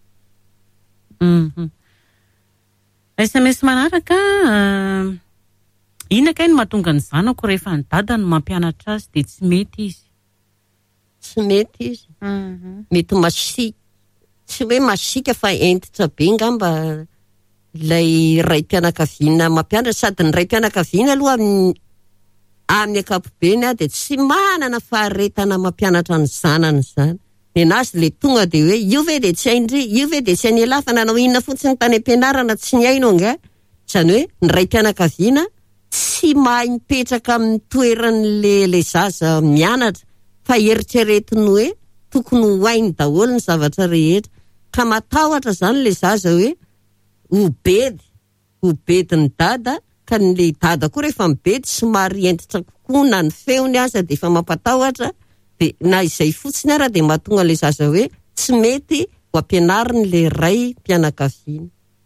SMS manaraka inona kay no mahatonga ny zanako rehefa ny dadany mampianatra azy dia tsy mety izy? Tsy mety izy. Mety masika. Tsy hoe masika fa entitra be ngamba ilay ray mpianakaviana mampianatra sady ny ray mpianakaviana aloha amin'ny ankapobeny dia tsy manana faharetana mampianatra ny zanany zany. Nenazy le tonga dia hoe io ve dia tsy haindry, io ve dia tsy hainy lafa nanao inona fotsiny tany am-pianarana tsy ny haino nga. Zany hoe ny ray mpianakaviana tsy mahay mipetraka amin'ny toeran'le zaza mianatra fa eritreretiny hoe tokony ho hainy daholo ny zavatra rehetra ka matahotra zany le zaza hoe ho bedy ny dada ka ny dada koa rehefa mibedy somary entitra kokoa na ny feony aza dia efa mampatahotra dia na izay fotsiny ara dia mahatonga le zaza hoe tsy mety ho ampianariny le ray mpianakaviana.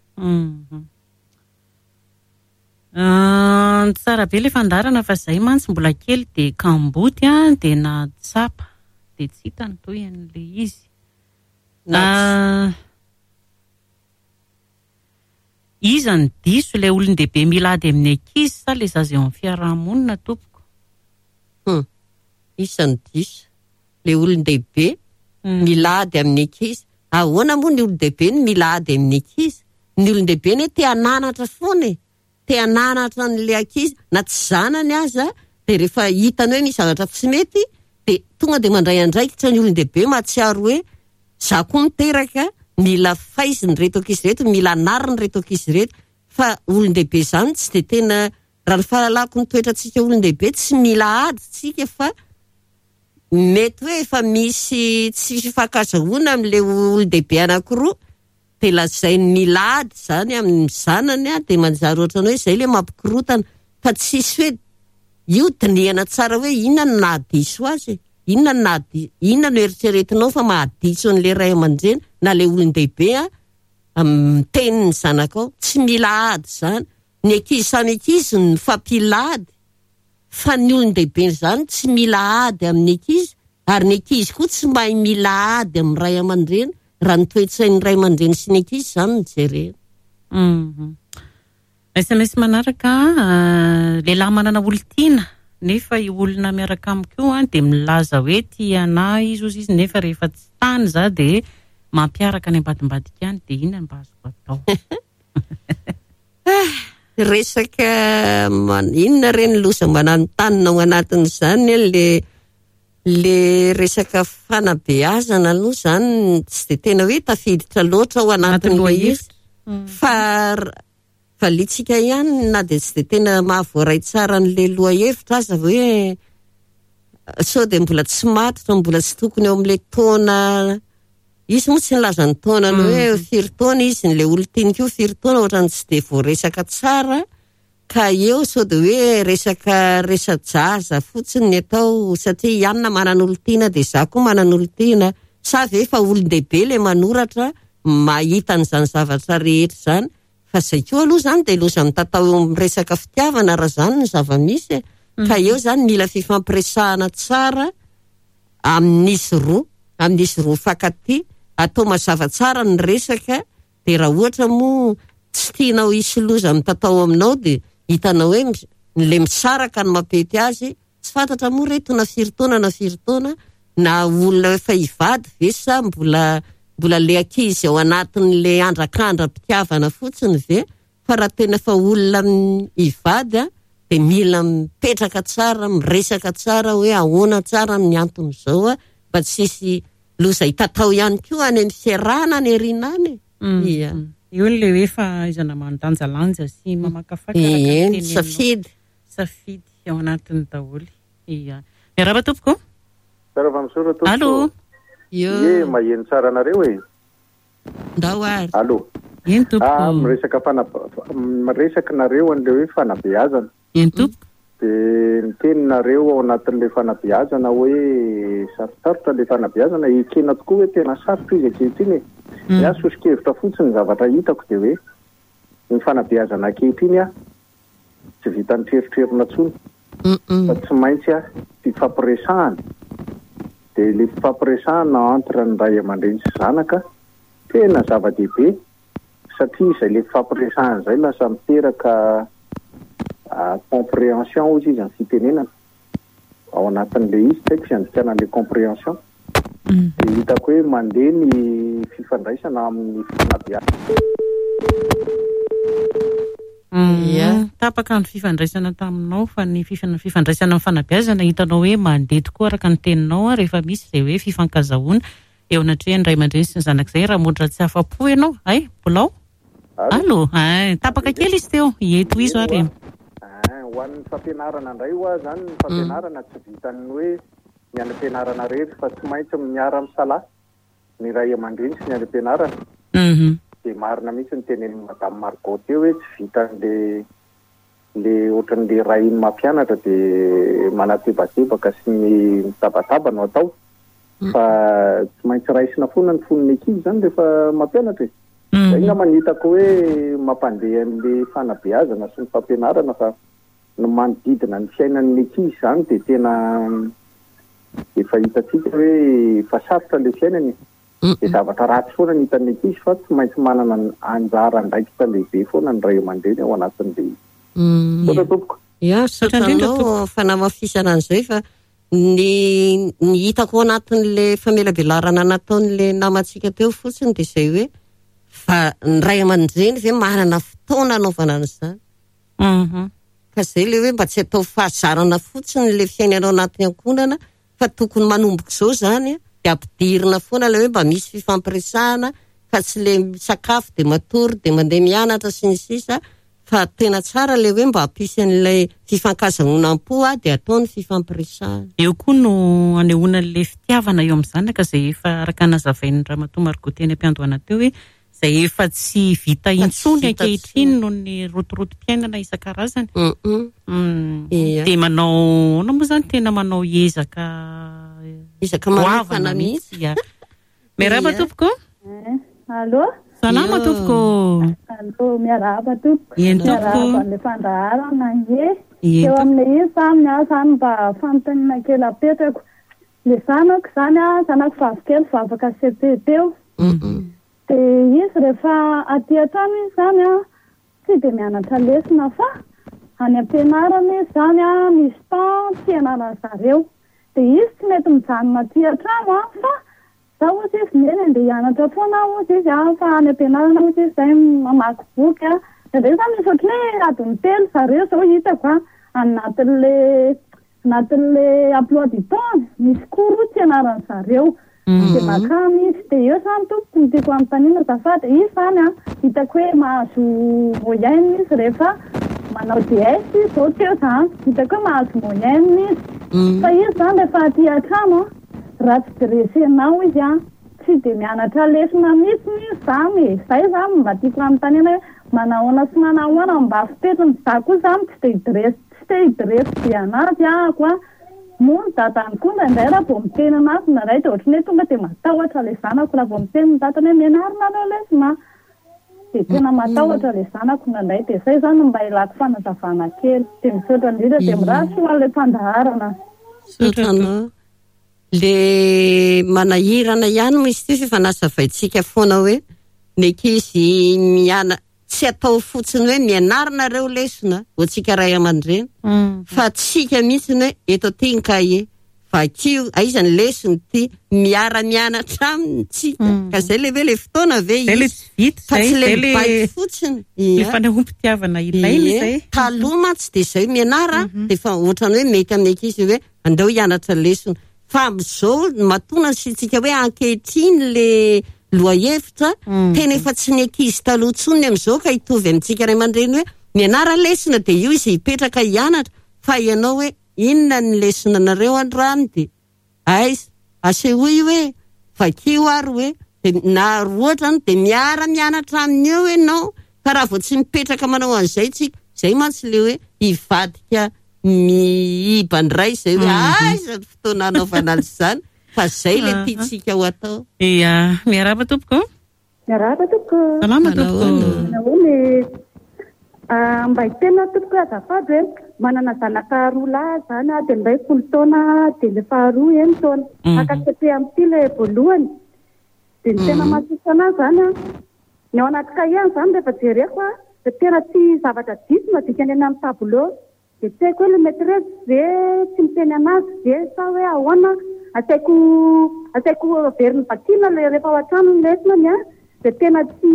Tsara be le fandarana fa zay mantsy mbola kely dia kamboty dia na tsapa dia tsy hita ny toyan'le izy. Iza ny diso ilay olon-dehibe milady amin'ny ankizy sa le zaza eo amin'ny fiarahamonina tompoko? Iza ny diso le olon-dehibe milady amin'ny ankizy. Ahoana moa ny olon-dehibe ny milady amin'ny ankizy? Ny olon-dehibe ny te hananatra foana te hananatra n'le ankizy na tsy zanany aza dia rehefa hitany hoe misy zavatra tsy mety dia tonga dia mandray andraikitra ny olon-dehibe mahatsiaro hoe za koa miteraka mila faiziny reto ankizy reto, mila anariny reto ankizy reto. Fa olon-dehibe zany tsy dia tena raha ny fahalalako ny toetrantsika olon-dehibe tsy mila ady tsika fa mety hoe efa misy tsy fifankazahoana amin'le olon-dehibe anankiroa dia lazainy milady zany amin'ny zanany dia manjary ohatrany hoe izay le mampikorotana fa tsisy hoe io dinihana tsara hoe inona no nahadiso azy, inona no eritreretinao fa mahadiso an'le ray aman-dreny na le olon-dehibe miteniny zanakao. Tsy mila ady zany. Ny ankizy samy ankizy ny fampilady fa ny olon-dehibe zany tsy mila ady amin'ny ankizy ary ny ankizy koa tsy mahay mila ady amin'ny ray aman-dreny raha ny toe-tsain'ny ray aman-dreny sy ny ankizy zany ny jerena. SMS manaraka lehilahy manana olon-tiana nefa i olona miaraka amiko dia milaza hoe tianahy izy nefa rehefa tsy tany za dia mampiaraka ny ambadimbadika any dia inona mba azoko atao? Resaka inona reny loza mananotanina ao anatin'izany le resaka fanabeazana aloha zany tsy dia tena hoe tafiditra loatra ao anatin'le izy fa litsika ihany na dia tsy dia tena mahavoaray tsara n'le loha hevitra aza hoe sao dia mbola tsy matotra, mbola tsy tokony eo amin'le taona izy moa tsy nilaza ny taonany hoe firy taona izy n'le olon-tiany koa firy taona ohatrany tsy dia voaresaka tsara ka eo sao dia hoe resa-jaza fotsiny ny atao satria ianona manana olon-tiana dia za koa manana olon-tiana sa ve fa olon-dehibe le manoratra mahita n'izany zavatra rehetra zany fa zay koa aloha zany dia loza mitatao eo amin'ny resaka fitiavana raha zany ny zava-misy ka eo zany mila fifampiresahana tsara amin'izy roa fankaty atao mazava tsara ny resaka dia raha ohatra moa tsy tianao isy loza mitatao aminao dia hitanao hoe le misaraka ny mampety azy tsy fantatra moa reto na firy taona na olona efa hivady ve sa mbola le ankizy ao anatin'le andrakandram-pitiavana fotsiny ve fa raha tena fa olona hivady dia mila mipetraka tsara miresaka tsara hoe ahoana tsara ny antony izao mba tsisy loza hitatao ihany koa any amin'ny fiarahana any arinany. Io le hoe fahaizana mandanjalanja sy mamakafaka safidy ao anatiny daholo. Miaraba tompoko? Tsara vamisora tompoko. Allo. Maheno tsara anareo e. Ndao ary. Allo. Eny tompoko. Miresaka nareo an'le hoe fanabeazana. Eny tompoko. Dia niteninareo ao anatin'le fanabeazana hoe sarosarotra le fanabeazana ekena tokoa hoe tena sarotra izy ankehitriny e. Sosokevitra fotsiny zavatra hitako dia hoe ny fanabeazana ankehitriny tsy vitan'ny feritrerona tsony fa tsy maintsy fifampiresahana dia le fifampiresahana entre ny ray aman-dreny sy zanaka tena zava-dehibe satria izay le fifampiresahana izay lasa miteraka compréhension ozy izy amin'ny fitenenana ao anatin'le izy tsaiko sy andrikanan'le compréhension dia hitako hoe mandeha ny fifandraisana amin'ny fanabeazana. Tapaka ny fifandraisana taminao fa ny fifandraisana amin'ny fanabeazana hitanao hoe mandeha tokoa araka ny teninao rehefa misy izay hoe fifankazahoana eo anatrehany ray aman-dreny sy ny zanak'izay raha modra tsy afa-po ianao ay bolao Allo, tapaka kely izy teo, eto izo ary. Ho an'ny fampianarana indray hoa zany ny fampianarana tsy vitan'ny hoe ny any ampianarana rehetra fa tsy maintsy miara misalahy ny ray aman-dreny sy ny any ampianarana. Dia marina mihitsy ny tenenin'i Madame Margot teo hoe tsy vitan'le ohatran'le ray iny mampianatra dia manatebakebaka sy ny mitabataba no atao. Fa tsy maintsy raisina foana ny foniny ankizy zany rehefa mampianatra. Zay ngamba ny hitako hoe mampandeha an'le fanabeazana sy ny fampianarana fa no manodidina ny fiainan'ny ankizy zany dia tena efa hitantsika hoe efa sarotra le fiainany. Dia zavatra ratsy foana ny hitan'ny ankizy fa tsy maintsy manana anjara ndraikitra lehibe foana ny ray aman-dreny ao anatin'le tompoko. Satranao fanamafisana an'izay fa ny hitako anatin'le famelabelarana nataon'le namantsika teo fotsiny dia izay hoe fa ny ray aman-dreny ve manana fotoana anaovana an'izany. Ka izay le hoe mba tsy atao fahazarana fotsiny le fiainana anatin'ny ankonana fa tokony manomboka izao zany dia ampidirina foana le hoe mba misy fifampiresahana ka tsy le sakafo dia matory dia mandeha mianatra sy ny sisa fa tena tsara le hoe mba hampisy an'ilay fifankazahoanam-po dia ataony fifampiresahana. Eo koa no anehoana le fitiavana eo amin'ny zanaka izay efa araka nazavain'ny Ramatoa Margot teny am-piandohana teo hoe izay efa tsy vita intsony ankehitriny noho ny rotorotom-piainana isan-karazany. Dia manao moa zany tena manao ezaka manofana mihitsy. Miarahaba tompoko? Allo? Salama tompoko. Allo, miarahaba tompoko. Miarahaba le fandraharana eo amin'ilay izy samy mba fanontaniana kely apetrako. Le zanako zany zanako favikely vavaka CP teo. Dia izy rehefa aty an-trano izy zany tsy dia mianatra lesona fa any ampianarana izy zany misy temps fianarana zareo. Dia izy tsy mety mijanona aty an-trano fa zaho ozy izy neny andeha hianatra foana ozy izy fa any ampianarana ozy izy zay mamaky boky dia zany misy ohatran'ny hoe adiny telo zareo zao hitako anatin'le emploi du temps misy cours fianarana zareo. Dia makamy izy dia eo zany tompoko ny tiako anontaniana azafady izy zany hitako hoe mahazo moyenne izy rehefa manao DS zao teo zany hitako hoe mahazo moyenne izy fa izy zany rehefa aty an-trano raha tsy dresenao izy tsy dia mianatra lesona mihitsy izy zany zay zany mba tiako anontaniana hoe manahoana sy manahoana mba fipetriny za koa zany tsy te hidresy dia anazy ako moa ny dadany koa indray raha vao miteny anazy naray dia ohatrany hoe tonga dia matahotra le zanako raha vao miteny ny dadany hoe mianarina aleo lesona dia tena matahotra le zanako indray dia izay zany mba ilako fanazavana kely dia misaotra indrindra dia mirasy ho an'ilay mpandaharana. Sotranao le manahirana ihany misy ty fa nazavaintsika foana hoe ny ankizy tsy atao fotsiny hoe mianarina reo lesona hoantsika ray aman-dreny fa tsika mihitsy hoe eto ty ny kahie vakio aizany lesony ty miara-mianatra aminy tsika ka zay le hoe le fotoana ve izy fa tsy le mibaiko fotsiny fanahom-pitiavana ilaina zay taloha mantsy dia izay mianara dia fa ohatrany hoe mety amin'ny ankizy hoe andeo hianatra lesona fa am'izao matona sitsika hoe ankehitriny le loahevitra tena efa tsy ny ankizy taloha tsony amin'izao ka hitovy amintsika ray aman-dreny hoe mianara lesona dia io izy hipetraka hianatra fa ianao hoe inona ny lesona nareo androany dia aiza asehoy hoe vakio ary hoe na roatrany dia miara-mianatra aminy eo ianao ka raha vao tsy mipetraka manao an'izay tsika zay mantsy le hoe hivadika mihibandray zay hoe aiza ny fotoana anaovana an'izany fa zay le tiatsika ho atao. Miarahaba tompoko? Miarahaba tompoko. Salama tompoko. Nahoany mba hitena tompoko azafady hoe manana zanaka roa lahy zany dia ndray 10 taona dia le faharoa 9 taona akatsety amin'ity le voalohany dia ny tena mahasisa anazy zany ny ao anaty kahie zany rehefa jereko dia tena tsy zavatra diso madika ny any amin'ny tableau dia tsy haiko hoe le maîtresse ve tsy miteny anazy ve sa hoe ahoana asaiko veriny vakina le rehefa ao an-trano ny lesonany dia tena tsy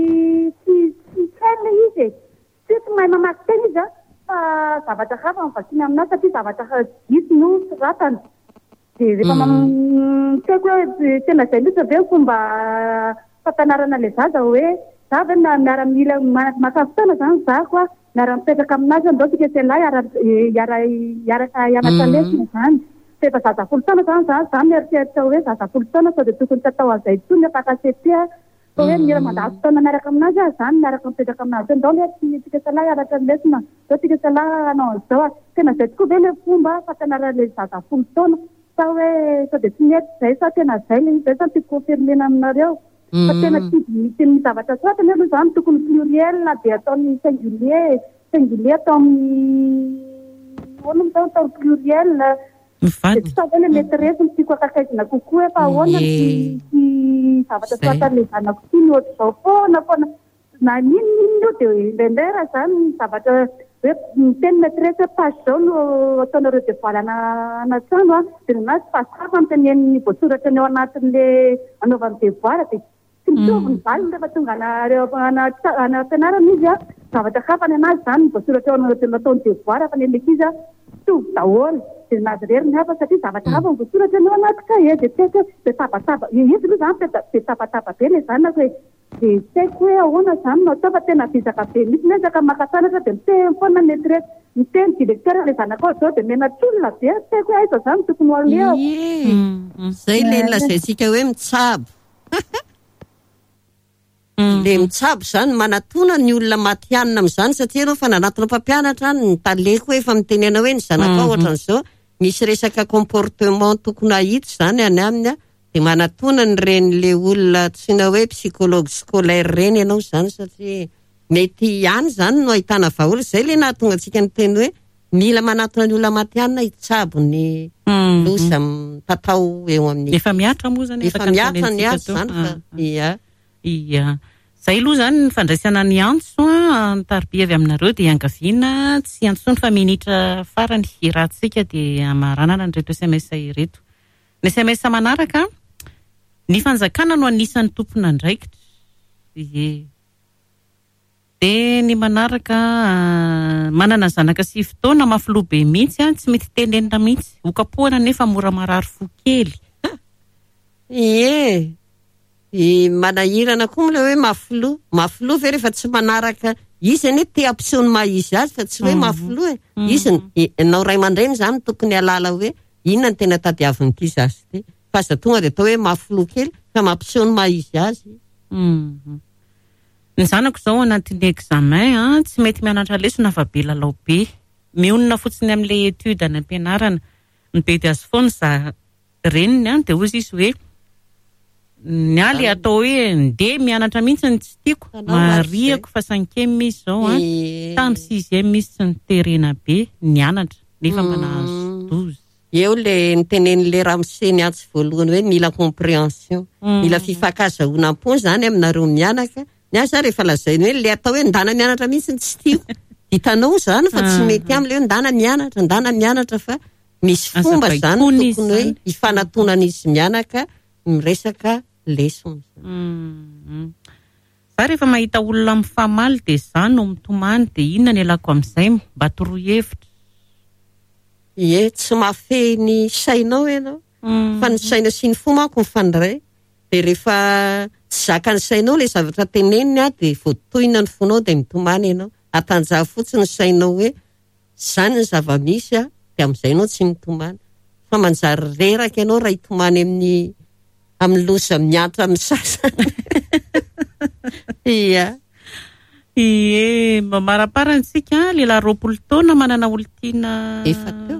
hainy izy tsy mahay mamaky teny izy fa zavatra hafa mivakina aminazy satria zavatra diso no ratany dia rehefa tsy haiko hoe tena izay mihitsy ve fomba fampianarana le zaza hoe za ve miara-mila makafotana zany za koa miara-mipetraka aminazy andao tsika selahy iaraka lesina zany tefa zazafolo taona zany za mieritreritra hoe zazafolo taona sao de tokony tatao an'izay tsony afakasetea fa hoe mira mandafo taona miaraka aminazy zany miaraka mipetraka aminazy andao le tsika selahy iaraka lesina andao tsika selahy anao an'izao tena zay tokoa ve le fomba fatanara le zazafolo taona sa hoe sao de tsy mety zay sa tena zay le zay sa ty confirmena aminareo fa tena tsy ny zavatra soatany aloha zany tokony pluriel de ataony singulier atao amin'ny ahoana mitao atao pluriel mivady tsy hoe le maîtresse ny tiako akakaizina kokoa efa ahoana ty zavatra soatany le zanako ty ny ohatr'izao foana na ninonino io de indraindray raha zany zavatra hoe miteny maîtresse page zao no ataonareo devoile anatrano de nanazy pasafa amiteneny voasoratra ny ao anatin'le anaovan'ny devoile de tsy mitovy ny valiny rehefa tonga anampianarana izy zavatra hafany anazy zany voasoratra ao nataony devoile fa ny lekizy mitovy daholo de nazy rery ny hafa satria zavatra hafa ny voasoratra ny ao anaty kahe de teko de tabataba izy aloha zany de tabataba be le zanako hoe de teko hoe ahoana zany no atao fa tena vizaka be misy nezaka makasanatra de miteny foana maîtresse miteny directeur le zanako zao de menatr'olona be teko hoe aiza zany tokony ho aleo zay le lazaitsika hoe mitsabo le mitsabo zany manatona ny olona matianina amin'izany satria anao fa nanatona mpampianatra ny taleko efa mitenena hoe ny zanako ohatran'izao misy resaka comportement tokony ahito zany any aminy de manatona ny ren'le olona tsina hoe psychologue scolaire reny ianao zany satria mety ihany zany no ahitana vahaola zay le nahatonga antsika ny teny hoe mila manatona ny olona matianina hitsabo ny losa tatao eo amin'ny efa miatra moa zany efa miatra ny azy zany fa ia zay aloha zany ny fandraisana ny antso ny taribia avy aminareo de angaviana tsy antsony fa minitra farany hiratsika de amaranana ny reto SMS ireto ny SMS manaraka ny fanjakana no anisan'ny tompona andraikitra de ny manaraka manana zanaka 7 taona mafiloha be mihitsy tsy mety tenenina mihitsy okapoana nefa mora marary fo kely manahirana koa mla hoe mafiloha ve rehefa tsy manaraka izy ane te ampisehoany maizy azy fa tsy hoe mafiloha izy nao ray aman-dreny zany tokony alala hoe inona ny tena tadiaviny ty zasy ty fa aza tonga de atao hoe mafiloha kely fa mampisehoany maizy azy ny zanako zao anatin'ny examen tsy mety mianatra lesona fa be lalao be mionona fotsiny amin'le étude any ampianarana mipety azy foana za reniny de ozy izy hoe ny aly atao hoe nde mianatra mihitsy ny tsy tiako mariako fa 5e izy zao tamy 6e izy tsy niterena be nianatra nefa manahazo 12 eo le nitenen'le ramoseny antsy voalohany hoe mila compréhension mila fifakazahoana am-pony zany aminareo mianaka ny aza rehefa lazainy hoe le atao hoe ndana mianatra mihitsy ny tsy tiako hitanao zany fa tsy mety am'le hoe ndana mianatra fa misy fomba zany tokony hoe ifanatonan'izy mianaka miresaka leson za rehefa mahita olona mifamaly de za no mitomany de inona ny alako amin'izay mba torohevitra tsy mafehy ny sainao ianao fa ny saina sy ny fo manko mifandray de rehefa tsy zaka ny sainao le zavatra teneniny de voatohina ny fonao de mitomany ianao atanjaha fotsiny ny sainao hoe zany ny zava-misy de amin'izay ianao tsy mitomany fa manjary reraka ianao raha hitomany amin'ny loza miatra amin'ny sasany mamaraparantsika lehilahy 20 taona manana olontiana efa teo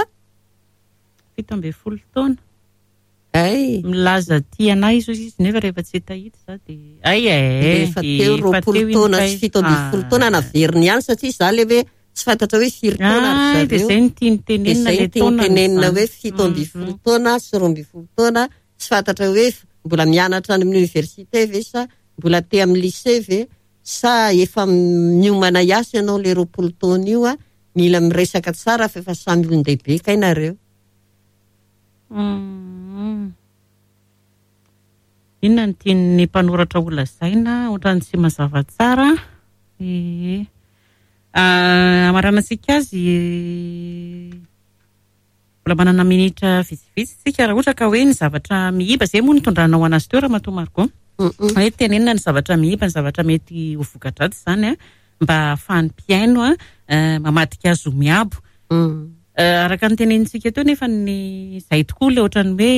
17 taona milaza tianay izy nefa rehefa tsy tahita za de efa teo 20 taona sy 17 taona naveriny ihany satria za le hoe tsy fantatra hoe 4 taona de zay ny tianitenenina le taona tenenina hoe 17 taona sy 12 taona tsy fantatra hoe mbola mianatra any amin'ny université ve sa mbola te amin'ny lycée ve sa efa miomana iasy ianao le 20 taona io mila miresaka tsara fa efa samy olon-dehibe kainareo inona ny tian'ny mpanoratra olona zaina ohatrany tsy mazava tsara amaranantsika azy mbola manana minitra vitsivitsy tsika raha ohatra ka hoe ny zavatra miiba zay moa ny tondrana ho anazy teo raha matoa Margot hoe tenenina ny zavatra mihiba ny zavatra mety ho vokadratsy zany mba ahafahan'ny mpiaino mamadika azy ho miabo. Araka ny tenenitsika teo nefa zay tokoa le ohatrany hoe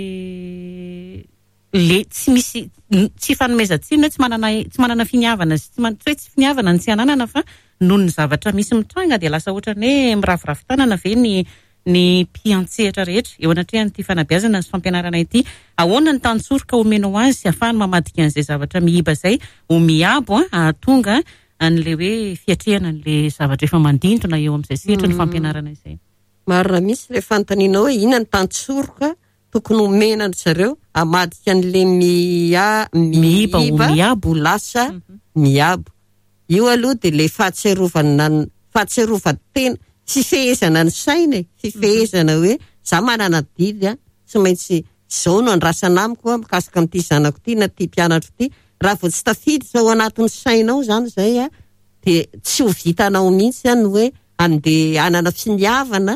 le tsy misy tsy fanomezan-tsiny hoe tsy manana finiavana tsy hoe tsy finiavana ny tsy ananana fa noho ny zavatra misy mitranga dia lasa ohatrany hoe miravoravo tanana ve ny mpiantsehatra rehetra eo anatrehan'ity fanabeazana sy fampianarana ity. Ahoana ny tantsoroka omenao azy sy ahafahany mamadika an'izay zavatra mihiba zay ho miabo ahatonga an'le hoe fiatrehana an'le zavatra efa mandintona eo amin'izay sehatra ny fampianarana izay. Marina misy le fanontaniana hoe inona ny tantsoroka tokony omena zareo amadika an'le mihiba ho miabo lasa miabo. Io aloha dia le fahatserovan-tena fifehezana ny saina fifehezana hoe za manana didy tsy maintsy zao no andrasana amiko mikasika amin'ity zanako ity na ty mpianatra ity. Raha vao tsy tafiditra ao anatin'ny sainao zany zay dia tsy ho vitanao mihitsy ny hoe andeha anana finiavana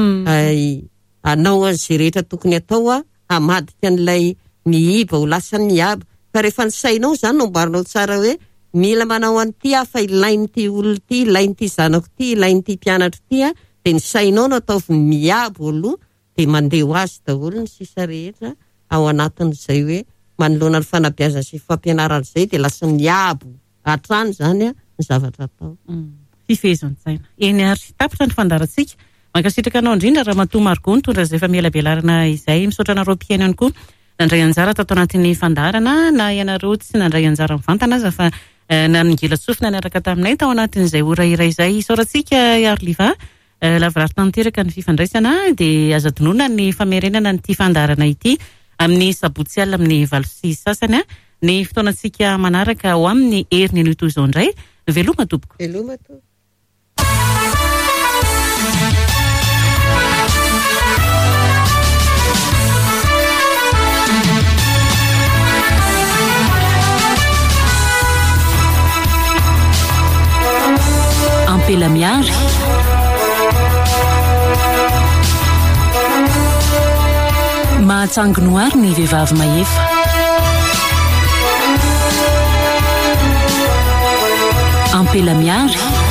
anao an'izay rehetra tokony atao hamadika an'ilay mihiba ho lasa miabo. Fa rehefa ny sainao zany no mboarinao tsara hoe mila manao an'ity fa ilain'ity olona ity, ilain'ity zanako ity, ilain'ity mpianatra ity dia ny sainao no ataovy miabo aloha dia mandeha ho azy daholo ny sisa rehetra ao anatin'izay hoe manoloana ny fanabeazana sy fampianarana izay dia lasa miabo hatrany zany ny zavatra atao. Fifehezan-tsaina. Eny ary tapitra ny fandarantsika. Mankasitraka anao indrindra raha matoa Margot nitondra izay famelabelarana izay misaotra anareo mpiaino ihany koa nandray anjara tato anatin'ny fandarana na ianareo tsy nandray anjara mivantana aza fa na ningela tsofina niaraka taminay tao anatin'izay ora iray izay isaorantsika Arliva lavrary tanteraka ny fifandraisana dia aza donona ny famerenana nyity fandarana ity amin'ny sabotsy alina amin'ny valo sy sasany ny fotoanantsika manaraka ao amin'ny herin'ny an'io toy izao indray. Veloma tompoko. Veloma to. Ampela miary mahatsanginoary ny vehivavy mahefa ampela miary